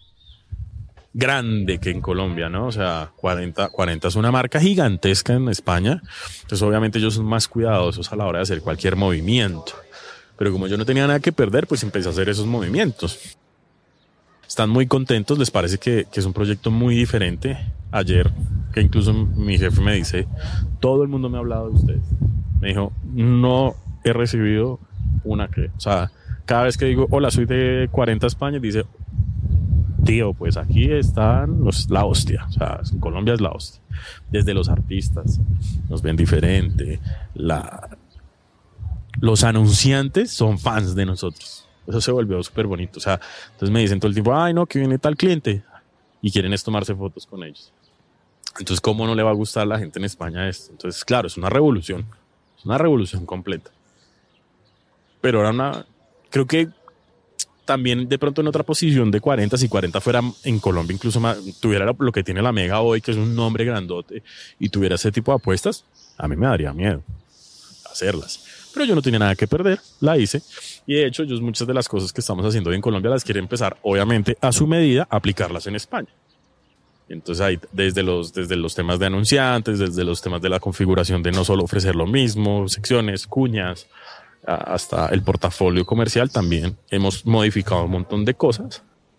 grande que en Colombia, ¿no? O sea, cuarenta, cuarenta es una marca gigantesca en España. Entonces, obviamente ellos son más cuidadosos a la hora de hacer cualquier movimiento. Pero como yo no tenía nada que perder, pues empecé a hacer esos movimientos. Están muy contentos, les parece que, que es un proyecto muy diferente. Ayer, que incluso mi jefe me dice: todo el mundo me ha hablado de ustedes. Me dijo: no he recibido una que, o sea, cada vez que digo, hola, soy de cuarenta España, dice, tío, pues aquí están los, la hostia. O sea, en Colombia es la hostia. Desde los artistas nos ven diferente. La, los anunciantes son fans de nosotros. Eso se volvió súper bonito. O sea, entonces me dicen todo el tiempo, ay, no, que viene tal cliente. Y quieren es tomarse fotos con ellos. Entonces, ¿cómo no le va a gustar a la gente en España esto? Entonces, claro, es una revolución. Es una revolución completa. Pero ahora una... Creo que también de pronto en otra posición de cuarenta, si cuarenta fuera en Colombia incluso más, tuviera lo que tiene la Mega hoy, que es un nombre grandote, y tuviera ese tipo de apuestas, a mí me daría miedo hacerlas. Pero yo no tenía nada que perder, la hice, y de hecho yo muchas de las cosas que estamos haciendo hoy en Colombia las quiero empezar, obviamente, a su medida, a aplicarlas en España. Entonces ahí desde los, desde los temas de anunciantes, desde los temas de la configuración de no solo ofrecer lo mismo, secciones, cuñas, hasta el portafolio comercial también hemos modificado un montón de cosas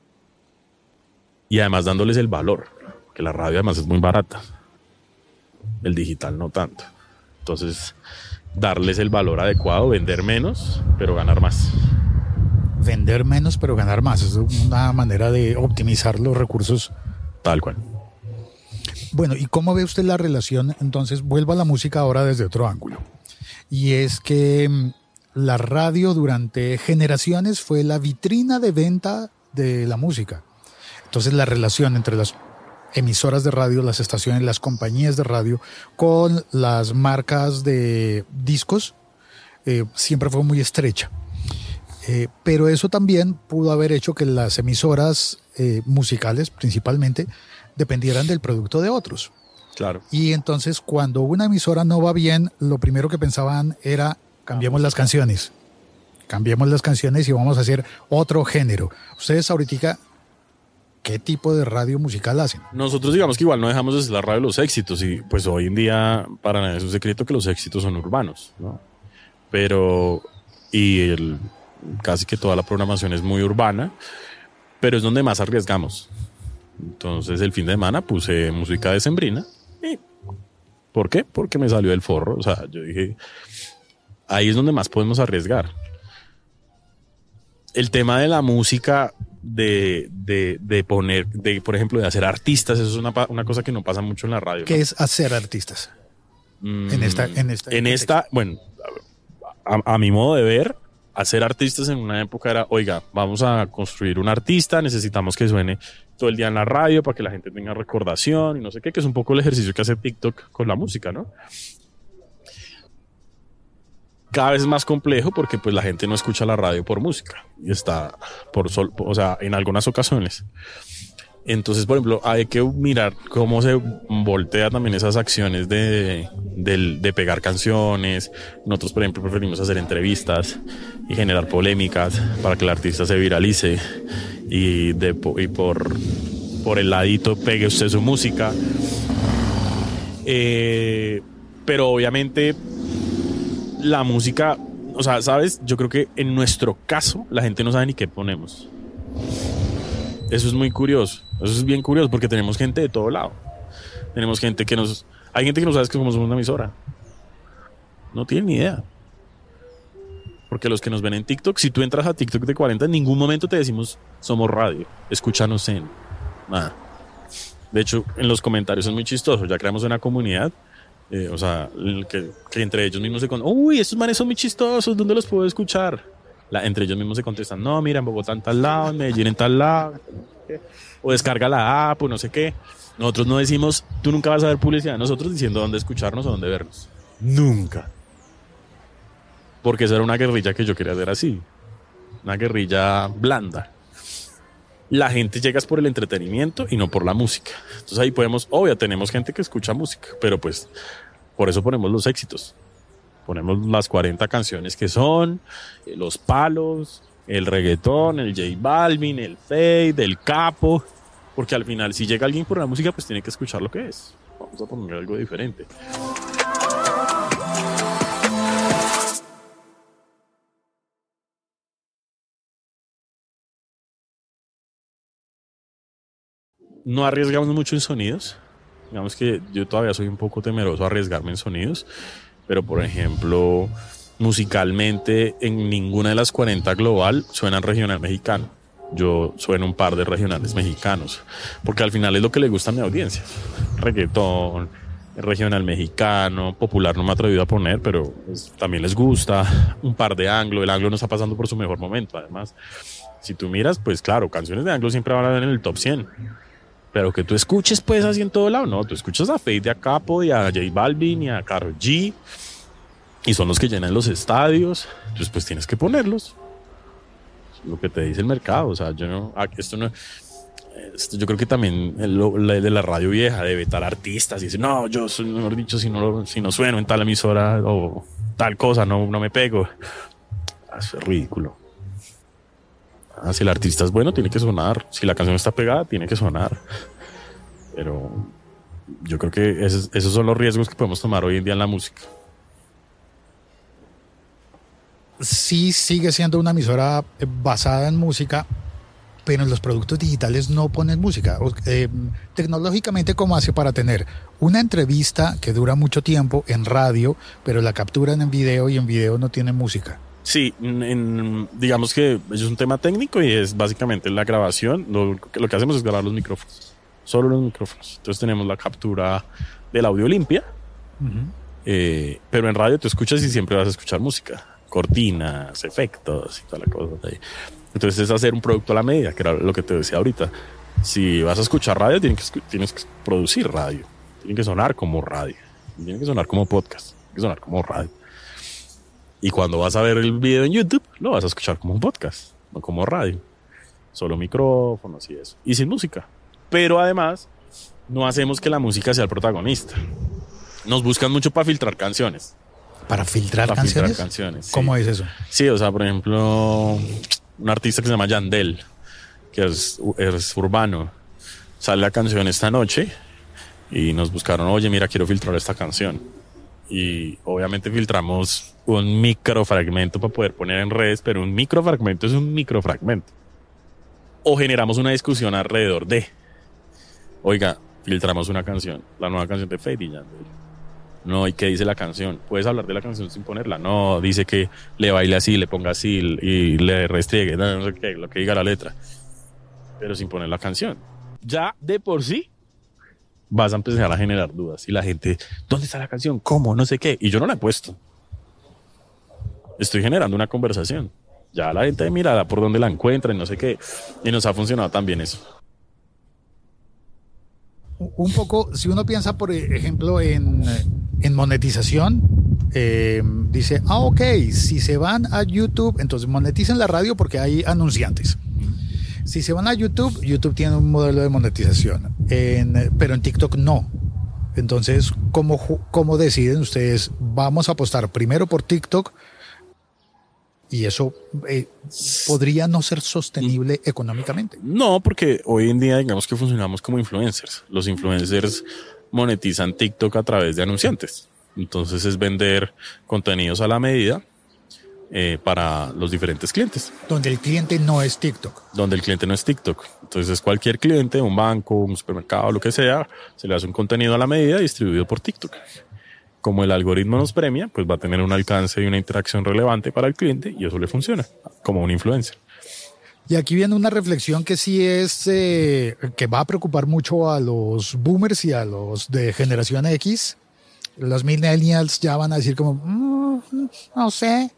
y además dándoles el valor, que la radio además es muy barata, el digital no tanto. Entonces darles el valor adecuado, vender menos pero ganar más. Vender menos pero ganar más, es una manera de optimizar los recursos. Tal cual. Bueno, ¿y cómo ve usted la relación? Entonces vuelvo a la música ahora desde otro ángulo, y es que la radio durante generaciones fue la vitrina de venta de la música. Entonces la relación entre las emisoras de radio, las estaciones, las compañías de radio con las marcas de discos eh, siempre fue muy estrecha. Eh, pero eso también pudo haber hecho que las emisoras eh, musicales principalmente dependieran del producto de otros. Claro. Y entonces cuando una emisora no va bien, lo primero que pensaban era: cambiemos las canciones, cambiemos las canciones y vamos a hacer otro género. Ustedes ahorita, ¿qué tipo de radio musical hacen? Nosotros digamos que igual no dejamos de hacer la radio de los éxitos, y pues hoy en día para nadie es un secreto que los éxitos son urbanos, ¿no? Pero, y el, casi que toda la programación es muy urbana, pero es donde más arriesgamos. Entonces el fin de semana puse música decembrina. ¿Y por qué? Porque me salió del forro. O sea, yo dije... Ahí es donde más podemos arriesgar. El tema de la música, de, de, de poner, de, por ejemplo, de hacer artistas, eso es una, una cosa que no pasa mucho en la radio. ¿Qué ¿no? es hacer artistas? Mm, en esta, en esta, en esta, bueno, a, a mi modo de ver, hacer artistas en una época era, oiga, vamos a construir un artista, necesitamos que suene todo el día en la radio para que la gente tenga recordación y no sé qué, que es un poco el ejercicio que hace TikTok con la música, ¿no? Cada vez es más complejo porque pues la gente no escucha la radio por música y está por sol, o sea, en algunas ocasiones. Entonces, por ejemplo, hay que mirar cómo se voltea también esas acciones de, de, de pegar canciones. Nosotros, por ejemplo, preferimos hacer entrevistas y generar polémicas para que el artista se viralice y, de, y por, por el ladito pegue usted su música. Eh, pero obviamente la música, o sea, ¿sabes? Yo creo que en nuestro caso la gente no sabe ni qué ponemos. Eso es muy curioso. Eso es bien curioso porque tenemos gente de todo lado. Tenemos gente que nos... Hay gente que no sabe que somos una emisora. No tienen ni idea. Porque los que nos ven en TikTok, si tú entras a TikTok de cuarenta, en ningún momento te decimos somos radio. Escúchanos en... Nada. De hecho, en los comentarios es muy chistoso. Ya creamos una comunidad. Eh, o sea, que, que entre ellos mismos se conocen. Uy, estos manes son muy chistosos. ¿Dónde los puedo escuchar? La, entre ellos mismos se contestan, no, mira, en Bogotá en tal lado, en Medellín en tal lado, o descarga la app, o no sé qué. Nosotros no decimos, tú nunca vas a ver publicidad, nosotros diciendo dónde escucharnos o dónde vernos. Nunca. Porque eso era una guerrilla que yo quería hacer así. Una guerrilla blanda. La gente llega por el entretenimiento y no por la música. Entonces ahí podemos, obvio, tenemos gente que escucha música, pero pues por eso ponemos los éxitos. Ponemos las cuarenta canciones que son, los palos, el reggaetón, el J Balvin, el Fade, el Capo, porque al final si llega alguien por la música pues tiene que escuchar lo que es. Vamos a poner algo diferente. No arriesgamos mucho en sonidos. Digamos que yo todavía soy un poco temeroso a arriesgarme en sonidos. Pero, por ejemplo, musicalmente en ninguna de las cuarenta global suenan regional mexicano. Yo sueno un par de regionales mexicanos, porque al final es lo que le gusta a mi audiencia. Reggaetón, regional mexicano, popular no me he atrevido a poner, pero pues, también les gusta. Un par de anglo, el anglo no está pasando por su mejor momento, además. Si tú miras, pues claro, canciones de anglo siempre van a ver en el top cien. Pero que tú escuches pues así en todo lado, no, tú escuchas a Feid, a Capo, y a J Balvin, y a Karol G, y son los que llenan los estadios, entonces pues tienes que ponerlos. Lo que te dice el mercado, o sea, yo no, esto no, esto yo creo que también lo, la de la radio vieja debe estar artistas y decir, no, yo soy, mejor dicho, si no, si no sueno en tal emisora o tal cosa, no, no me pego. Eso es ridículo. Ah, si el artista es bueno, tiene que sonar. Si la canción está pegada, tiene que sonar. Pero yo creo que esos, esos son los riesgos que podemos tomar hoy en día en la música. Sí sigue siendo una emisora basada en música, pero en los productos digitales no ponen música. Eh, tecnológicamente, ¿cómo hace para tener una entrevista que dura mucho tiempo en radio, pero la capturan en video y en video no tiene música? Sí, en, digamos que es un tema técnico y es básicamente la grabación. Lo, lo que hacemos es grabar los micrófonos, solo los micrófonos. Entonces tenemos la captura del audio limpia, uh-huh. eh, pero en radio tú escuchas y siempre vas a escuchar música. Cortinas, efectos y toda la cosa. Entonces es hacer un producto a la medida, que era lo que te decía ahorita. Si vas a escuchar radio, tienes que, tienes que producir radio. Tiene que sonar como radio. Tiene que sonar como podcast. Tiene que sonar como radio. Y cuando vas a ver el video en YouTube, lo vas a escuchar como un podcast, no como radio. Solo micrófonos y eso. Y sin música. Pero además, no hacemos que la música sea el protagonista. Nos buscan mucho para filtrar canciones. ¿Para filtrar para canciones? Filtrar canciones, sí. ¿Cómo es eso? Sí, o sea, por ejemplo, un artista que se llama Yandel, que es, es urbano, sale la canción esta noche y nos buscaron, oye, mira, quiero filtrar esta canción. Y obviamente filtramos un microfragmento para poder poner en redes, pero un microfragmento es un microfragmento. O generamos una discusión alrededor de, oiga, filtramos una canción, la nueva canción de Feid y Yandel. No, ¿y qué dice la canción? ¿Puedes hablar de la canción sin ponerla? No, dice que le baile así, le ponga así y le restriegue, no, no sé qué, lo que diga la letra. Pero sin poner la canción. Ya de por sí vas a empezar a generar dudas. Y la gente, ¿dónde está la canción? ¿Cómo? No sé qué. Y yo no la he puesto. Estoy generando una conversación. Ya la gente mira por dónde la encuentra y no sé qué. Y nos ha funcionado también eso. Un poco, si uno piensa, por ejemplo, en, en monetización, eh, dice, ah, ok, si se van a YouTube, entonces moneticen la radio porque hay anunciantes. Si se van a YouTube, YouTube tiene un modelo de monetización, en, pero en TikTok no. Entonces, ¿cómo, ¿cómo deciden ustedes? Vamos a apostar primero por TikTok y eso eh, podría no ser sostenible económicamente. No, porque hoy en día digamos que funcionamos como influencers. Los influencers monetizan TikTok a través de anunciantes. Entonces es vender contenidos a la medida eh, para los diferentes clientes. Donde el cliente no es TikTok. Donde el cliente no es TikTok. Entonces cualquier cliente, un banco, un supermercado, lo que sea, se le hace un contenido a la medida distribuido por TikTok. Como el algoritmo nos premia, pues va a tener un alcance y una interacción relevante para el cliente y eso le funciona como un influencer. Y aquí viene una reflexión que sí es, eh, que va a preocupar mucho a los boomers y a los de generación X. Los millennials ya van a decir como, mmm, no sé.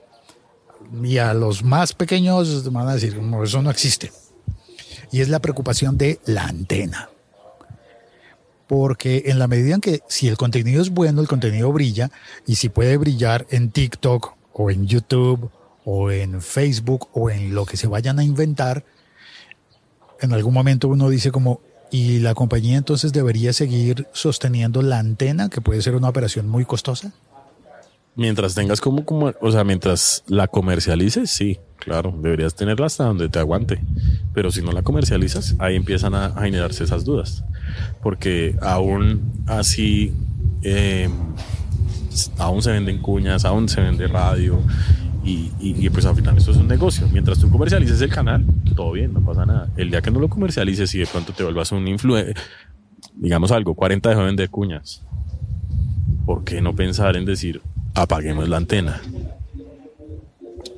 Y a los más pequeños van a decir como, eso no existe. Y es la preocupación de la antena. Porque en la medida en que si el contenido es bueno, el contenido brilla, y si puede brillar en TikTok o en YouTube o en Facebook o en lo que se vayan a inventar, en algún momento uno dice como, ¿y la compañía entonces debería seguir sosteniendo la antena, que puede ser una operación muy costosa? Mientras tengas como, como, o sea, mientras la comercialices, sí, claro, deberías tenerla hasta donde te aguante. Pero si no la comercializas, ahí empiezan a, a generarse esas dudas. Porque aún así, eh, aún se venden cuñas, aún se vende radio. Y, y, y pues al final esto es un negocio. Mientras tú comercialices el canal, todo bien, no pasa nada. El día que no lo comercialices y de pronto te vuelvas un influencer, digamos algo, cuarenta dejó de vender cuñas. ¿Por qué no pensar en decir, apaguemos la antena?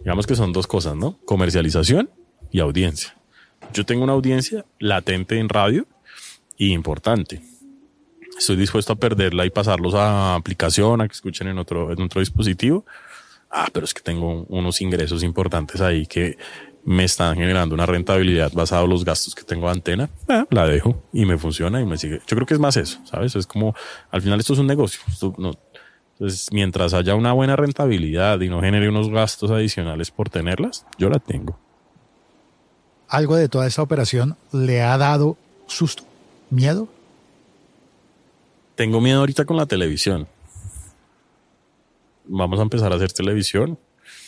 Digamos que son dos cosas, ¿no? Comercialización y audiencia. Yo tengo una audiencia latente en radio y importante. Estoy dispuesto a perderla y pasarlos a aplicación, a que escuchen en otro, en otro dispositivo. Ah, pero es que tengo unos ingresos importantes ahí que me están generando una rentabilidad basada en los gastos que tengo de antena. Eh, la dejo y me funciona y me sigue. Yo creo que es más eso, ¿sabes? Es como, al final esto es un negocio. Esto no, entonces, mientras haya una buena rentabilidad y no genere unos gastos adicionales por tenerlas, yo la tengo. ¿Algo de toda esa operación le ha dado susto, miedo? Tengo miedo ahorita con la televisión. Vamos a empezar a hacer televisión.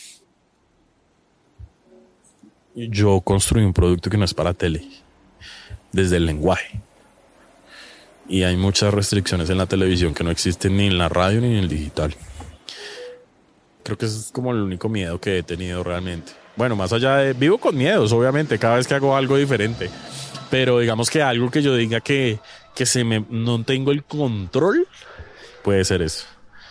Yo construí un producto que no es para tele, desde el lenguaje. Y hay muchas restricciones en la televisión que no existen ni en la radio ni en el digital. Creo que ese es como el único miedo que he tenido realmente. Bueno, más allá de... Vivo con miedos, obviamente, cada vez que hago algo diferente. Pero digamos que algo que yo diga que, que se me, no tengo el control, puede ser eso.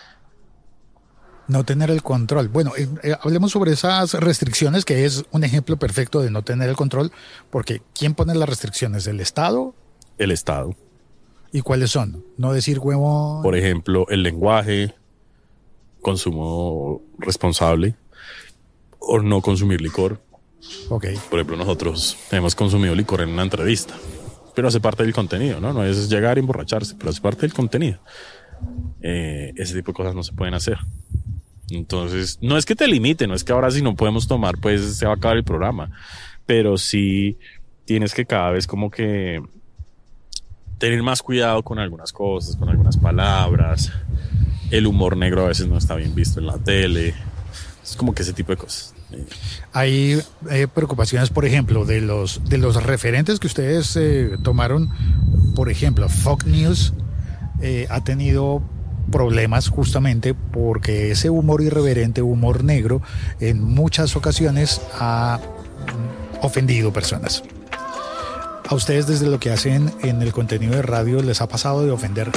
No tener el control. Bueno, eh, eh, hablemos sobre esas restricciones, que es un ejemplo perfecto de no tener el control, porque ¿quién pone las restricciones? ¿El Estado? El Estado. ¿Y cuáles son? No decir huevo. Por ejemplo, el lenguaje, consumo responsable, o no consumir licor. Okay. Por ejemplo, nosotros hemos consumido licor en una entrevista, pero hace parte del contenido, ¿no? No es llegar a emborracharse, pero hace parte del contenido. Eh, ese tipo de cosas no se pueden hacer. Entonces, no es que te limite, no es que ahora si no podemos tomar, pues se va a acabar el programa, pero sí tienes que cada vez como que tener más cuidado con algunas cosas, con algunas palabras. El humor negro a veces no está bien visto en la tele. Es como que ese tipo de cosas. Hay eh, preocupaciones, por ejemplo, de los, de los referentes que ustedes eh, tomaron. Por ejemplo, Fox News eh, ha tenido problemas justamente porque ese humor irreverente, humor negro, en muchas ocasiones ha ofendido personas. ¿A ustedes desde lo que hacen en el contenido de radio les ha pasado de ofender?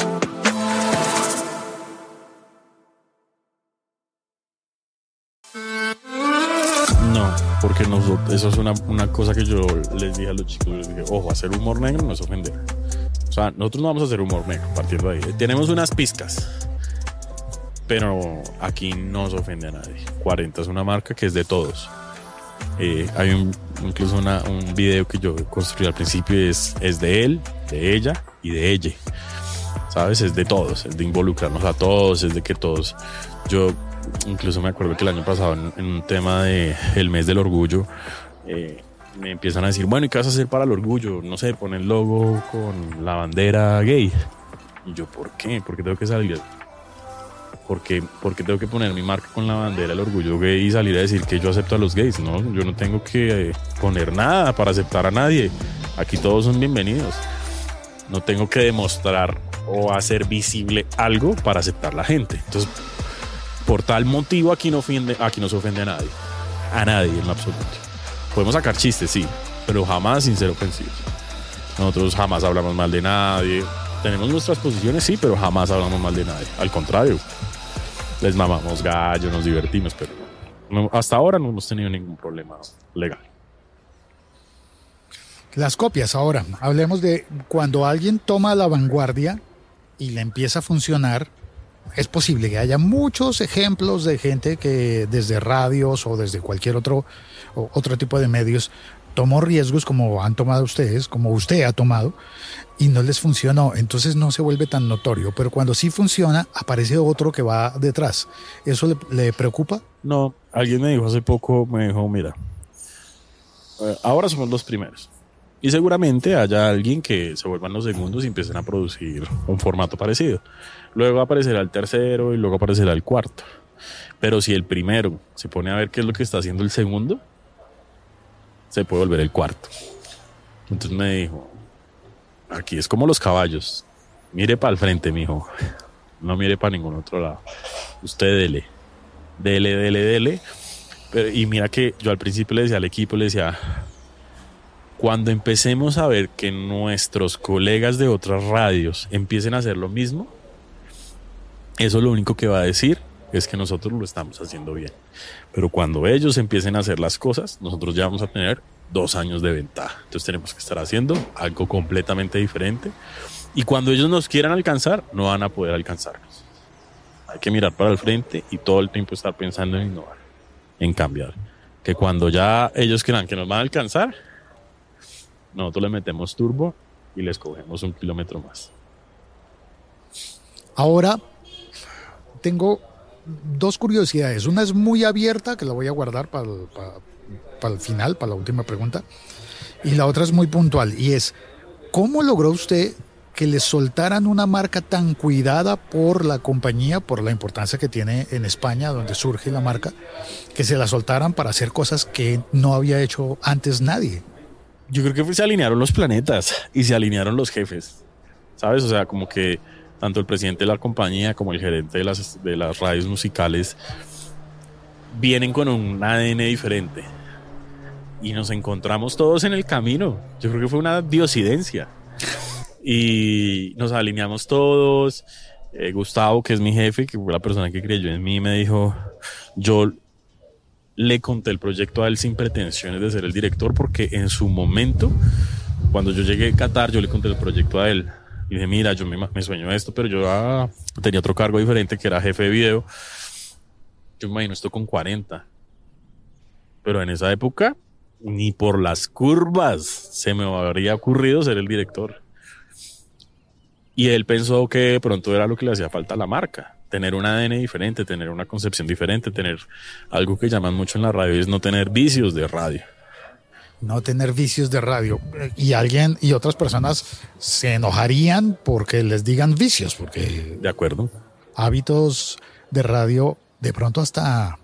No, porque nosotros, eso es una, una cosa que yo les dije a los chicos, les dije, ojo, hacer humor negro no es ofender. O sea, nosotros no vamos a hacer humor negro, partiendo de ahí. Tenemos unas pizcas, pero aquí no se ofende a nadie. cuarenta es una marca que es de todos. Eh, hay un, incluso una, un video que yo construí al principio, es, es de él, de ella y de ella. ¿Sabes? Es de todos, es de involucrarnos a todos, es de que todos... Yo incluso me acuerdo que el año pasado en, en un tema de el mes del orgullo, eh, me empiezan a decir, bueno, ¿y qué vas a hacer para el orgullo? No sé, pon el logo con la bandera gay. Y yo, ¿por qué? ¿Por qué tengo que salir? ¿Por qué, ¿Por qué tengo que poner mi marca con la bandera del orgullo gay y salir a decir que yo acepto a los gays? No, yo no tengo que poner nada para aceptar a nadie. Aquí todos son bienvenidos. No tengo que demostrar o hacer visible algo para aceptar a la gente. Entonces, por tal motivo aquí no, ofende, aquí no se ofende a nadie. A nadie en lo absoluto. Podemos sacar chistes, sí, pero jamás sin ser ofensivos. Nosotros jamás hablamos mal de nadie. Tenemos nuestras posiciones, sí, pero jamás hablamos mal de nadie. Al contrario, les mamamos gallo, nos divertimos, pero no, hasta ahora no hemos tenido ningún problema legal. Las copias ahora. Hablemos de cuando alguien toma la vanguardia y le empieza a funcionar. Es posible que haya muchos ejemplos de gente que desde radios o desde cualquier otro, o otro tipo de medios tomó riesgos como han tomado ustedes, como usted ha tomado, y no les funcionó. Entonces no se vuelve tan notorio. Pero cuando sí funciona, aparece otro que va detrás. ¿Eso le, le preocupa? No, alguien me dijo hace poco, me dijo, mira, ahora somos los primeros. Y seguramente haya alguien que se vuelvan los segundos y empiecen a producir un formato parecido. Luego aparecerá el tercero y luego aparecerá el cuarto. Pero si el primero se pone a ver qué es lo que está haciendo el segundo, se puede volver el cuarto. Entonces me dijo, aquí es como los caballos. Mire para el frente, mijo. No mire para ningún otro lado. Usted dele. Dele, dele, dele. Pero, y mira que yo al principio le decía al equipo, le decía... Cuando empecemos a ver que nuestros colegas de otras radios empiecen a hacer lo mismo, eso lo único que va a decir es que nosotros lo estamos haciendo bien. Pero cuando ellos empiecen a hacer las cosas, nosotros ya vamos a tener dos años de ventaja. Entonces tenemos que estar haciendo algo completamente diferente. Y cuando ellos nos quieran alcanzar, no van a poder alcanzarnos. Hay que mirar para el frente y todo el tiempo estar pensando en innovar, en cambiar. Que cuando ya ellos crean que nos van a alcanzar, nosotros les metemos turbo y les cogemos un kilómetro más. Ahora, tengo dos curiosidades. Una es muy abierta, que la voy a guardar para el, para, para el final, para la última pregunta. Y la otra es muy puntual, y es, ¿cómo logró usted que le soltaran una marca tan cuidada por la compañía, por la importancia que tiene en España, donde surge la marca, que se la soltaran para hacer cosas que no había hecho antes nadie? Yo creo que se alinearon los planetas y se alinearon los jefes, ¿sabes? O sea, como que tanto el presidente de la compañía como el gerente de las, de las radios musicales vienen con un A D N diferente y nos encontramos todos en el camino. Yo creo que fue una diosidencia y nos alineamos todos. eh, Gustavo, que es mi jefe, que fue la persona que creyó en mí, me dijo, yo le conté el proyecto a él sin pretensiones de ser el director, porque en su momento, cuando yo llegué a Qatar, yo le conté el proyecto a él. Y dije, mira, yo me, me sueño esto, pero yo ah, tenía otro cargo diferente, que era jefe de video. Yo me imagino esto con cuarenta. Pero en esa época, ni por las curvas se me habría ocurrido ser el director. Y él pensó que de pronto era lo que le hacía falta a la marca. Tener un A D N diferente, tener una concepción diferente, tener algo que llaman mucho en la radio, es no tener vicios de radio. No tener vicios de radio. Y alguien y otras personas se enojarían porque les digan vicios, porque De acuerdo. hábitos de radio, de pronto hasta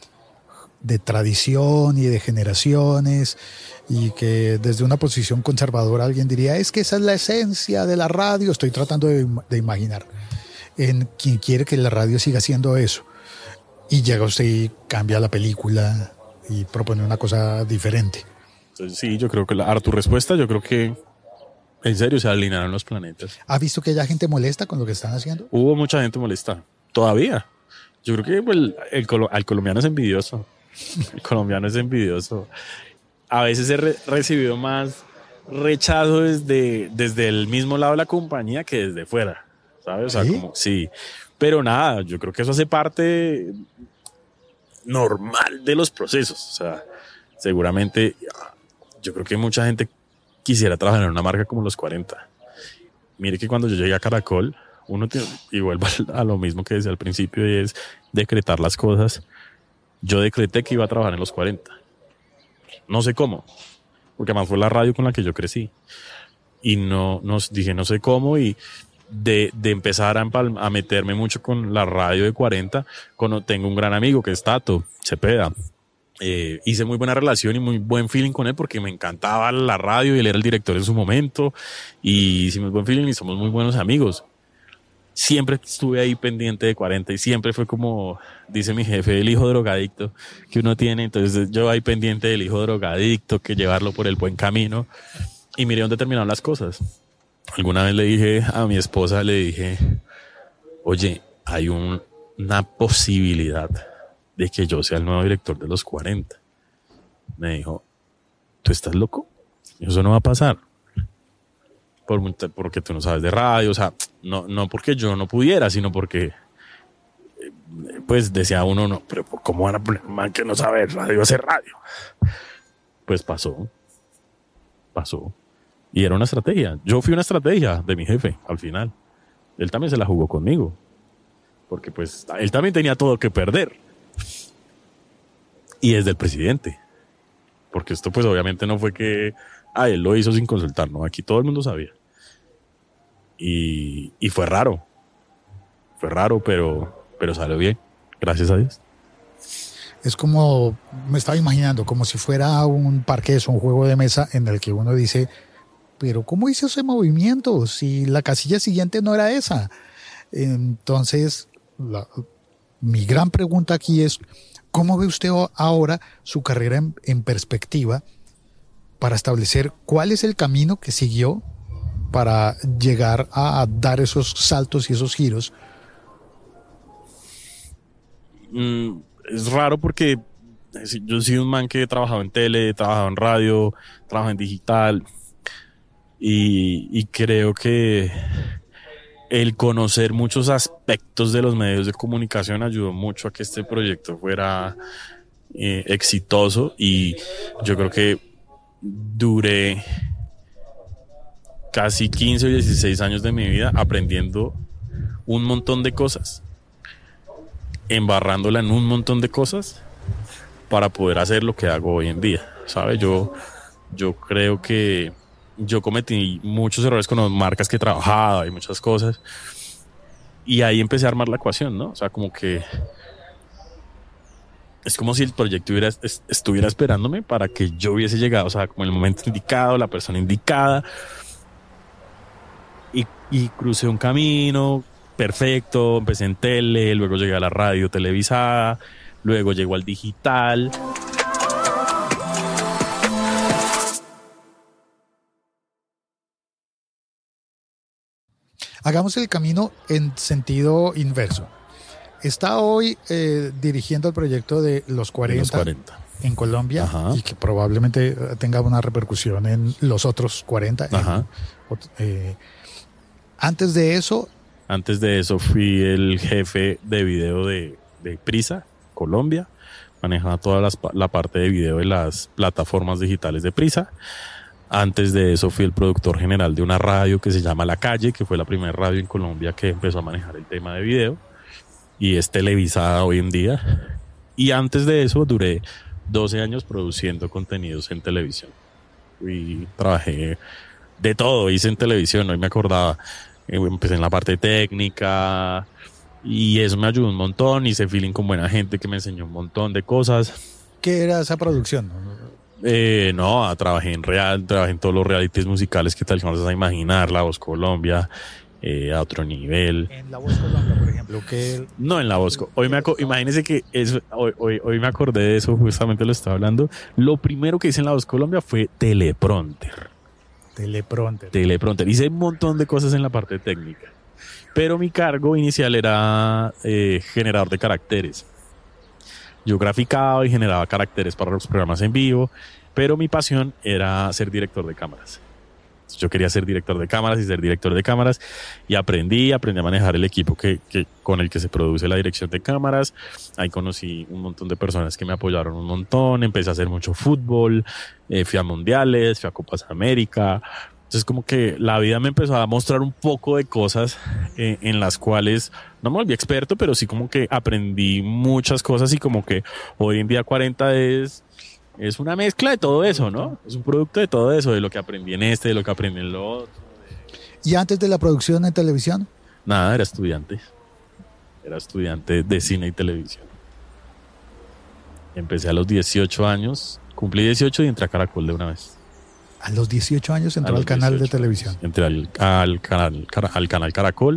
de tradición y de generaciones, y que desde una posición conservadora alguien diría, es que esa es la esencia de la radio. Estoy tratando de, de imaginar en quien quiere que la radio siga siendo eso. Y llega usted y cambia la película y propone una cosa diferente. Entonces, sí, yo creo que la, a tu respuesta, yo creo que en serio se alinearon los planetas. ¿Ha visto que haya gente molesta con lo que están haciendo? Hubo mucha gente molesta, todavía. Yo creo que pues, el, el, el colombiano es envidioso. El colombiano es envidioso. A veces he re- recibido más rechazo desde, desde el mismo lado de la compañía que desde fuera, ¿sabes? O sea, ¿Sí? como, sí. Pero nada, yo creo que eso hace parte normal de los procesos. O sea, seguramente yo creo que mucha gente quisiera trabajar en una marca como Los cuarenta. Mire que cuando yo llegué a Caracol, uno tiene, y vuelvo a lo mismo que decía al principio, y es decretar las cosas. Yo decreté que iba a trabajar en Los cuarenta. No sé cómo, porque además fue la radio con la que yo crecí. Y no, no dije no sé cómo, y de, de empezar a, empalm- a meterme mucho con la radio de cuarenta, con, tengo un gran amigo que es Tato Cepeda. Eh, hice muy buena relación y muy buen feeling con él porque me encantaba la radio y él era el director en su momento, y hicimos buen feeling y somos muy buenos amigos. Siempre estuve ahí pendiente de cuarenta y siempre fue como, dice mi jefe, el hijo drogadicto que uno tiene. Entonces yo ahí pendiente del hijo drogadicto, que llevarlo por el buen camino. Y miré dónde terminaron las cosas. Alguna vez le dije a mi esposa, le dije, oye, hay un, una posibilidad de que yo sea el nuevo director de Los cuarenta. Me dijo, ¿tú estás loco? Eso no va a pasar. Por, porque tú no sabes de radio, o sea, no, no porque yo no pudiera, sino porque, pues decía uno, no, pero ¿cómo van a poner un man que no sabe radio a hacer radio? Pues pasó, pasó. Y era una estrategia. Yo fui una estrategia de mi jefe al final. Él también se la jugó conmigo, porque pues él también tenía todo que perder. Y es del presidente, porque esto pues obviamente no fue que ah, él lo hizo sin consultar, no, aquí todo el mundo sabía. Y, y fue raro, fue raro, pero, pero salió bien, gracias a Dios. Es como, me estaba imaginando, como si fuera un parqués o un juego de mesa en el que uno dice, pero ¿cómo hizo ese movimiento? Si la casilla siguiente no era esa. Entonces, la, mi gran pregunta aquí es, ¿cómo ve usted ahora su carrera en, en perspectiva para establecer cuál es el camino que siguió para llegar a dar esos saltos y esos giros? mm, es raro porque yo soy un man que he trabajado en tele, he trabajado en radio, trabajo en digital y, y creo que el conocer muchos aspectos de los medios de comunicación ayudó mucho a que este proyecto fuera eh, exitoso, y yo creo que duré casi quince o dieciséis años de mi vida aprendiendo un montón de cosas, embarrándola en un montón de cosas para poder hacer lo que hago hoy en día, ¿sabes? Yo, yo creo que yo cometí muchos errores con las marcas que trabajaba y muchas cosas, y ahí empecé a armar la ecuación, ¿no? O sea, como que es como si el proyecto hubiera, est- estuviera esperándome para que yo hubiese llegado, o sea, como en el momento indicado, la persona indicada, y, y crucé un camino perfecto, empecé en tele, luego llegué a la radio televisada, luego llegó al digital. Hagamos el camino en sentido inverso. Está hoy eh, dirigiendo el proyecto de los cuarenta, Los cuarenta. en Colombia. Ajá. Y que probablemente tenga una repercusión en los otros cuarenta. Ajá. En, eh, antes de eso... Antes de eso fui el jefe de video de, de Prisa, Colombia. Manejaba toda las, la parte de video de las plataformas digitales de Prisa. Antes de eso fui el productor general de una radio que se llama La Calle, que fue la primera radio en Colombia que empezó a manejar el tema de video y es televisada hoy en día. Y antes de eso duré doce años produciendo contenidos en televisión. Y trabajé de todo, hice en televisión, hoy me acordaba. Empecé en la parte técnica y eso me ayudó un montón. Hice feeling con buena gente que me enseñó un montón de cosas. ¿Qué era esa producción? Eh, no, trabajé en real, trabajé en todos los realities musicales que te alcanzas a imaginar, La Voz Colombia, eh, a otro nivel. En La Voz Colombia, por ejemplo, que no en La Voz. Hoy me aco- imagínense que eso, hoy, hoy, hoy me acordé de eso, justamente lo estaba hablando. Lo primero que hice en La Voz Colombia fue teleprompter. Teleprompter. Teleprompter. Hice un montón de cosas en la parte técnica, pero mi cargo inicial era eh, generador de caracteres. Yo graficaba y generaba caracteres para los programas en vivo, pero mi pasión era ser director de cámaras. Yo quería ser director de cámaras y ser director de cámaras y aprendí, aprendí a manejar el equipo que, que, con el que se produce la dirección de cámaras. Ahí conocí un montón de personas que me apoyaron un montón, empecé a hacer mucho fútbol, eh, fui a mundiales, fui a Copas América. Entonces como que la vida me empezó a mostrar un poco de cosas eh, en las cuales no me volví experto, pero sí como que aprendí muchas cosas y como que hoy en día cuarenta es... Es una mezcla de todo eso, ¿no? Es un producto de todo eso, de lo que aprendí en este, de lo que aprendí en lo otro. De... ¿Y antes de la producción en televisión? Nada, era estudiante. Era estudiante de cine y televisión. Empecé a los dieciocho años, cumplí dieciocho y entré a Caracol de una vez. A los dieciocho años entró al canal de televisión. Entré al, al, canal, al canal Caracol.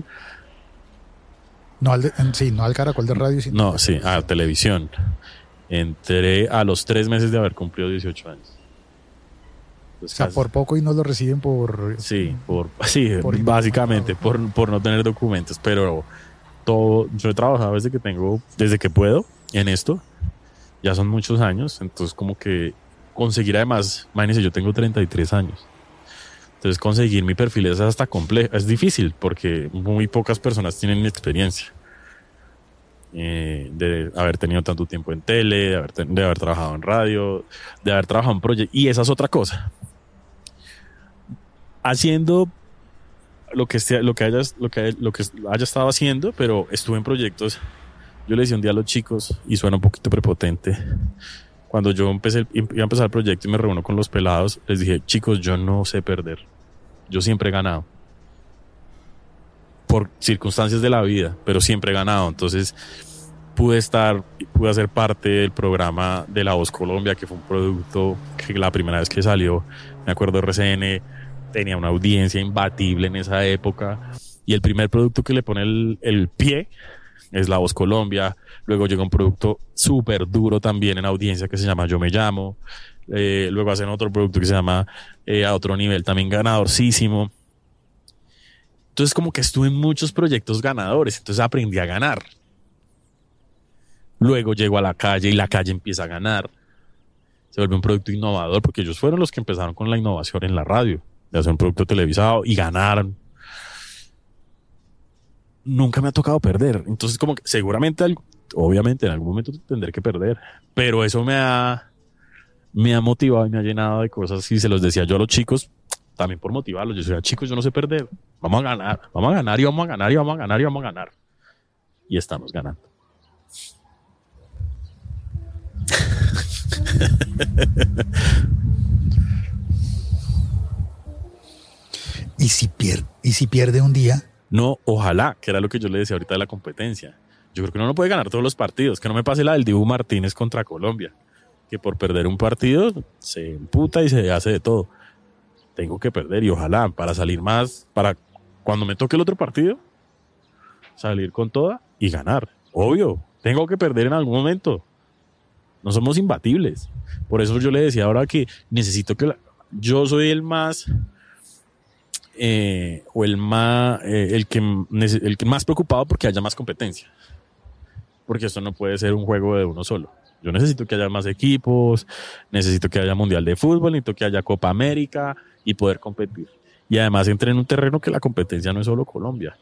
No al de, sí, no al Caracol de radio, sino No, sí, a televisión. Entré a los tres meses de haber cumplido dieciocho años. Entonces, o sea, casi, por poco y no lo reciben por... Sí, por, sí por básicamente por, por no tener documentos, pero todo, yo he trabajado desde que tengo, desde que puedo en esto, ya son muchos años, entonces como que conseguir además, imagínense, yo tengo treinta y tres años, entonces conseguir mi perfil es hasta complejo, es difícil porque muy pocas personas tienen mi experiencia. Eh, de haber tenido tanto tiempo en tele, de haber, de haber trabajado en radio, de haber trabajado en proyectos, y esa es otra cosa. Haciendo lo que, esté, lo, que hayas, lo, que, lo que haya estado haciendo, pero estuve en proyectos. Yo le decía un día a los chicos, y suena un poquito prepotente, cuando yo empecé, iba a empezar el proyecto y me reúno con los pelados, les dije, chicos, yo no sé perder, yo siempre he ganado. Por circunstancias de la vida, pero siempre he ganado. Entonces pude estar, pude hacer parte del programa de La Voz Colombia, que fue un producto que la primera vez que salió, me acuerdo, R C N tenía una audiencia imbatible en esa época, y el primer producto que le pone el, el pie es La Voz Colombia. Luego llega un producto súper duro también en audiencia que se llama Yo Me Llamo. Eh, luego hacen otro producto que se llama eh, A Otro Nivel, también ganadorcísimo. Entonces como que estuve en muchos proyectos ganadores, entonces aprendí a ganar. Luego llego a la calle y la calle empieza a ganar. Se vuelve un producto innovador porque ellos fueron los que empezaron con la innovación en la radio, de hacer un producto televisado y ganaron. Nunca me ha tocado perder. Entonces, como que seguramente, obviamente, en algún momento tendré que perder. Pero eso me ha, me ha motivado y me ha llenado de cosas. Y se los decía yo a los chicos, también por motivarlos. Yo decía, chicos, yo no sé perder. Vamos a ganar, vamos a ganar y vamos a ganar y vamos a ganar y vamos a ganar. Y estamos ganando. ¿Y si pierde, y si pierde un día? No, ojalá, que era lo que yo le decía ahorita de la competencia. Yo creo que uno no puede ganar todos los partidos, que no me pase la del Dibu Martínez contra Colombia, que por perder un partido se emputa y se hace de todo. Tengo que perder y ojalá para salir más, para cuando me toque el otro partido, salir con toda y ganar. Obvio, tengo que perder en algún momento. No somos imbatibles. Por eso yo le decía ahora que necesito que la, yo soy el más eh, o el más eh, el que el que más preocupado porque haya más competencia. Porque esto no puede ser un juego de uno solo. Yo necesito que haya más equipos, necesito que haya Mundial de Fútbol, necesito que haya Copa América y poder competir. Y además entré en un terreno que la competencia no es solo Colombia.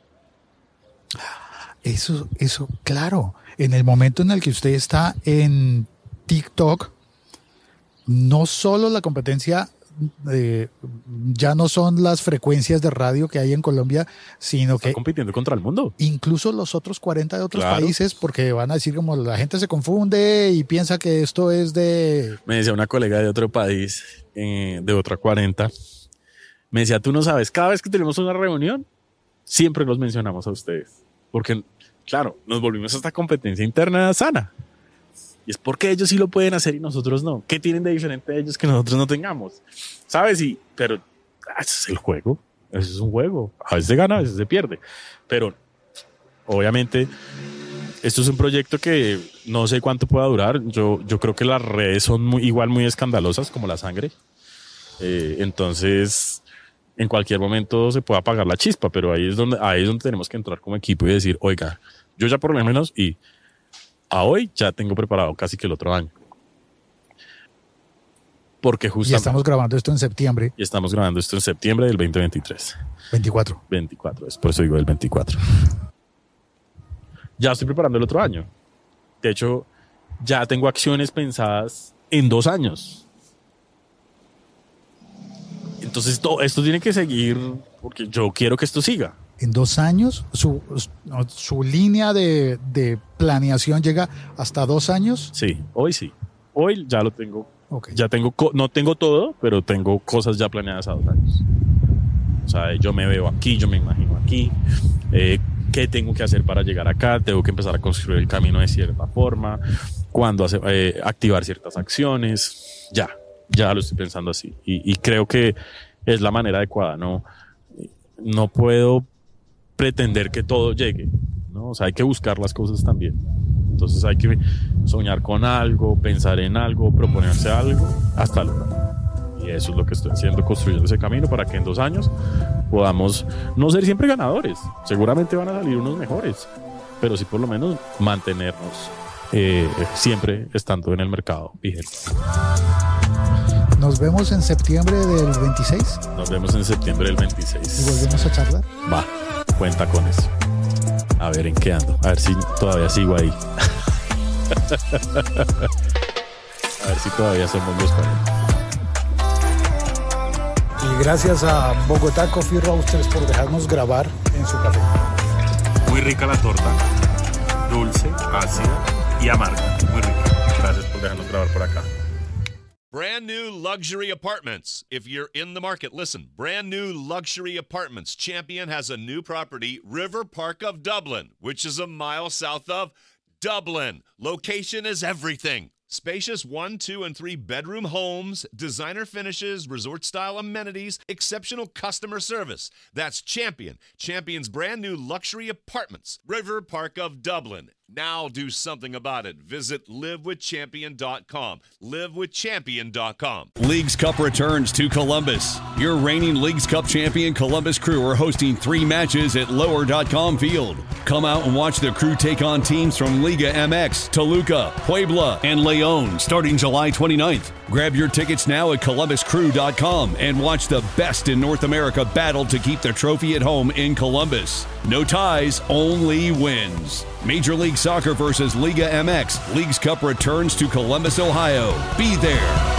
Eso, eso, claro. En el momento en el que usted está en TikTok, no solo la competencia eh, ya no son las frecuencias de radio que hay en Colombia, sino Está que compitiendo contra el mundo. Incluso los otros cuarenta de otros Claro. países, porque van a decir como la gente se confunde y piensa que esto es de... Me decía una colega de otro país, eh, de otra cuarenta, me decía, tú no sabes, cada vez que tenemos una reunión, siempre los mencionamos a ustedes. Porque, claro, nos volvimos a esta competencia interna sana. Y es porque ellos sí lo pueden hacer y nosotros no. ¿Qué tienen de diferente de ellos que nosotros no tengamos? ¿Sabes? Y, pero ah, ese es el juego. Eso es un juego. A veces se gana, a veces se pierde. Pero, obviamente, esto es un proyecto que no sé cuánto pueda durar. Yo, yo creo que las redes son muy, igual muy escandalosas como la sangre. Eh, entonces, en cualquier momento se puede apagar la chispa, pero ahí es donde, ahí es donde tenemos que entrar como equipo y decir, oiga, yo ya por lo menos y a hoy ya tengo preparado casi que el otro año. Porque Y justamente... estamos grabando esto en septiembre Y estamos grabando esto en septiembre del veinte veintitrés. veinticuatro. veinticuatro, es por eso digo el veinticuatro. Ya estoy preparando el otro año. De hecho, ya tengo acciones pensadas en dos años. Entonces, todo esto tiene que seguir porque yo quiero que esto siga. En dos años, su, su línea de, de planeación llega hasta dos años. Sí, hoy sí. Hoy ya lo tengo. Okay. Ya tengo, co- no tengo todo, pero tengo cosas ya planeadas a dos años. O sea, yo me veo aquí, yo me imagino aquí. Eh, ¿Qué tengo que hacer para llegar acá? Tengo que empezar a construir el camino de cierta forma. ¿Cuándo hace, eh, activar ciertas acciones? Ya, ya lo estoy pensando así. Y, y creo que es la manera adecuada. No, no puedo pretender que todo llegue, ¿no? O sea, hay que buscar las cosas también. Entonces hay que soñar con algo, pensar en algo, proponerse algo, hasta lograrlo. Y eso es lo que estoy haciendo, construyendo ese camino para que en dos años podamos no ser siempre ganadores. Seguramente van a salir unos mejores, pero sí por lo menos mantenernos eh, siempre estando en el mercado vigente. Nos vemos en septiembre del veintiséis Nos vemos en septiembre del y veintiséis. volvemos a charlar. Va, cuenta con eso. A ver en qué ando. A ver si todavía sigo ahí. A ver si todavía somos los cuarenta. Y gracias a Bogotá Coffee Roasters por dejarnos grabar en su café. Muy rica la torta. Dulce, ácida y amarga. Muy rica. Gracias por dejarnos grabar por acá. Brand new luxury apartments. If you're in the market, listen. Brand new luxury apartments. Champion has a new property, River Park of Dublin, which is a mile south of Dublin. Location is everything. Spacious one, two, and three bedroom homes, designer finishes, resort-style amenities, exceptional customer service. That's Champion. Champion's brand new luxury apartments, River Park of Dublin. Now do something about it. Visit live with champion dot com. live with champion dot com. Leagues Cup returns to Columbus. Your reigning Leagues Cup champion Columbus Crew are hosting three matches at lower dot com field. Come out and watch the Crew take on teams from Liga M X, Toluca, Puebla, and León starting July twenty-ninth. Grab your tickets now at columbus crew dot com and watch the best in North America battle to keep the trophy at home in Columbus. No ties, only wins. Major League Soccer versus Liga M X. Leagues Cup returns to Columbus, Ohio. Be there.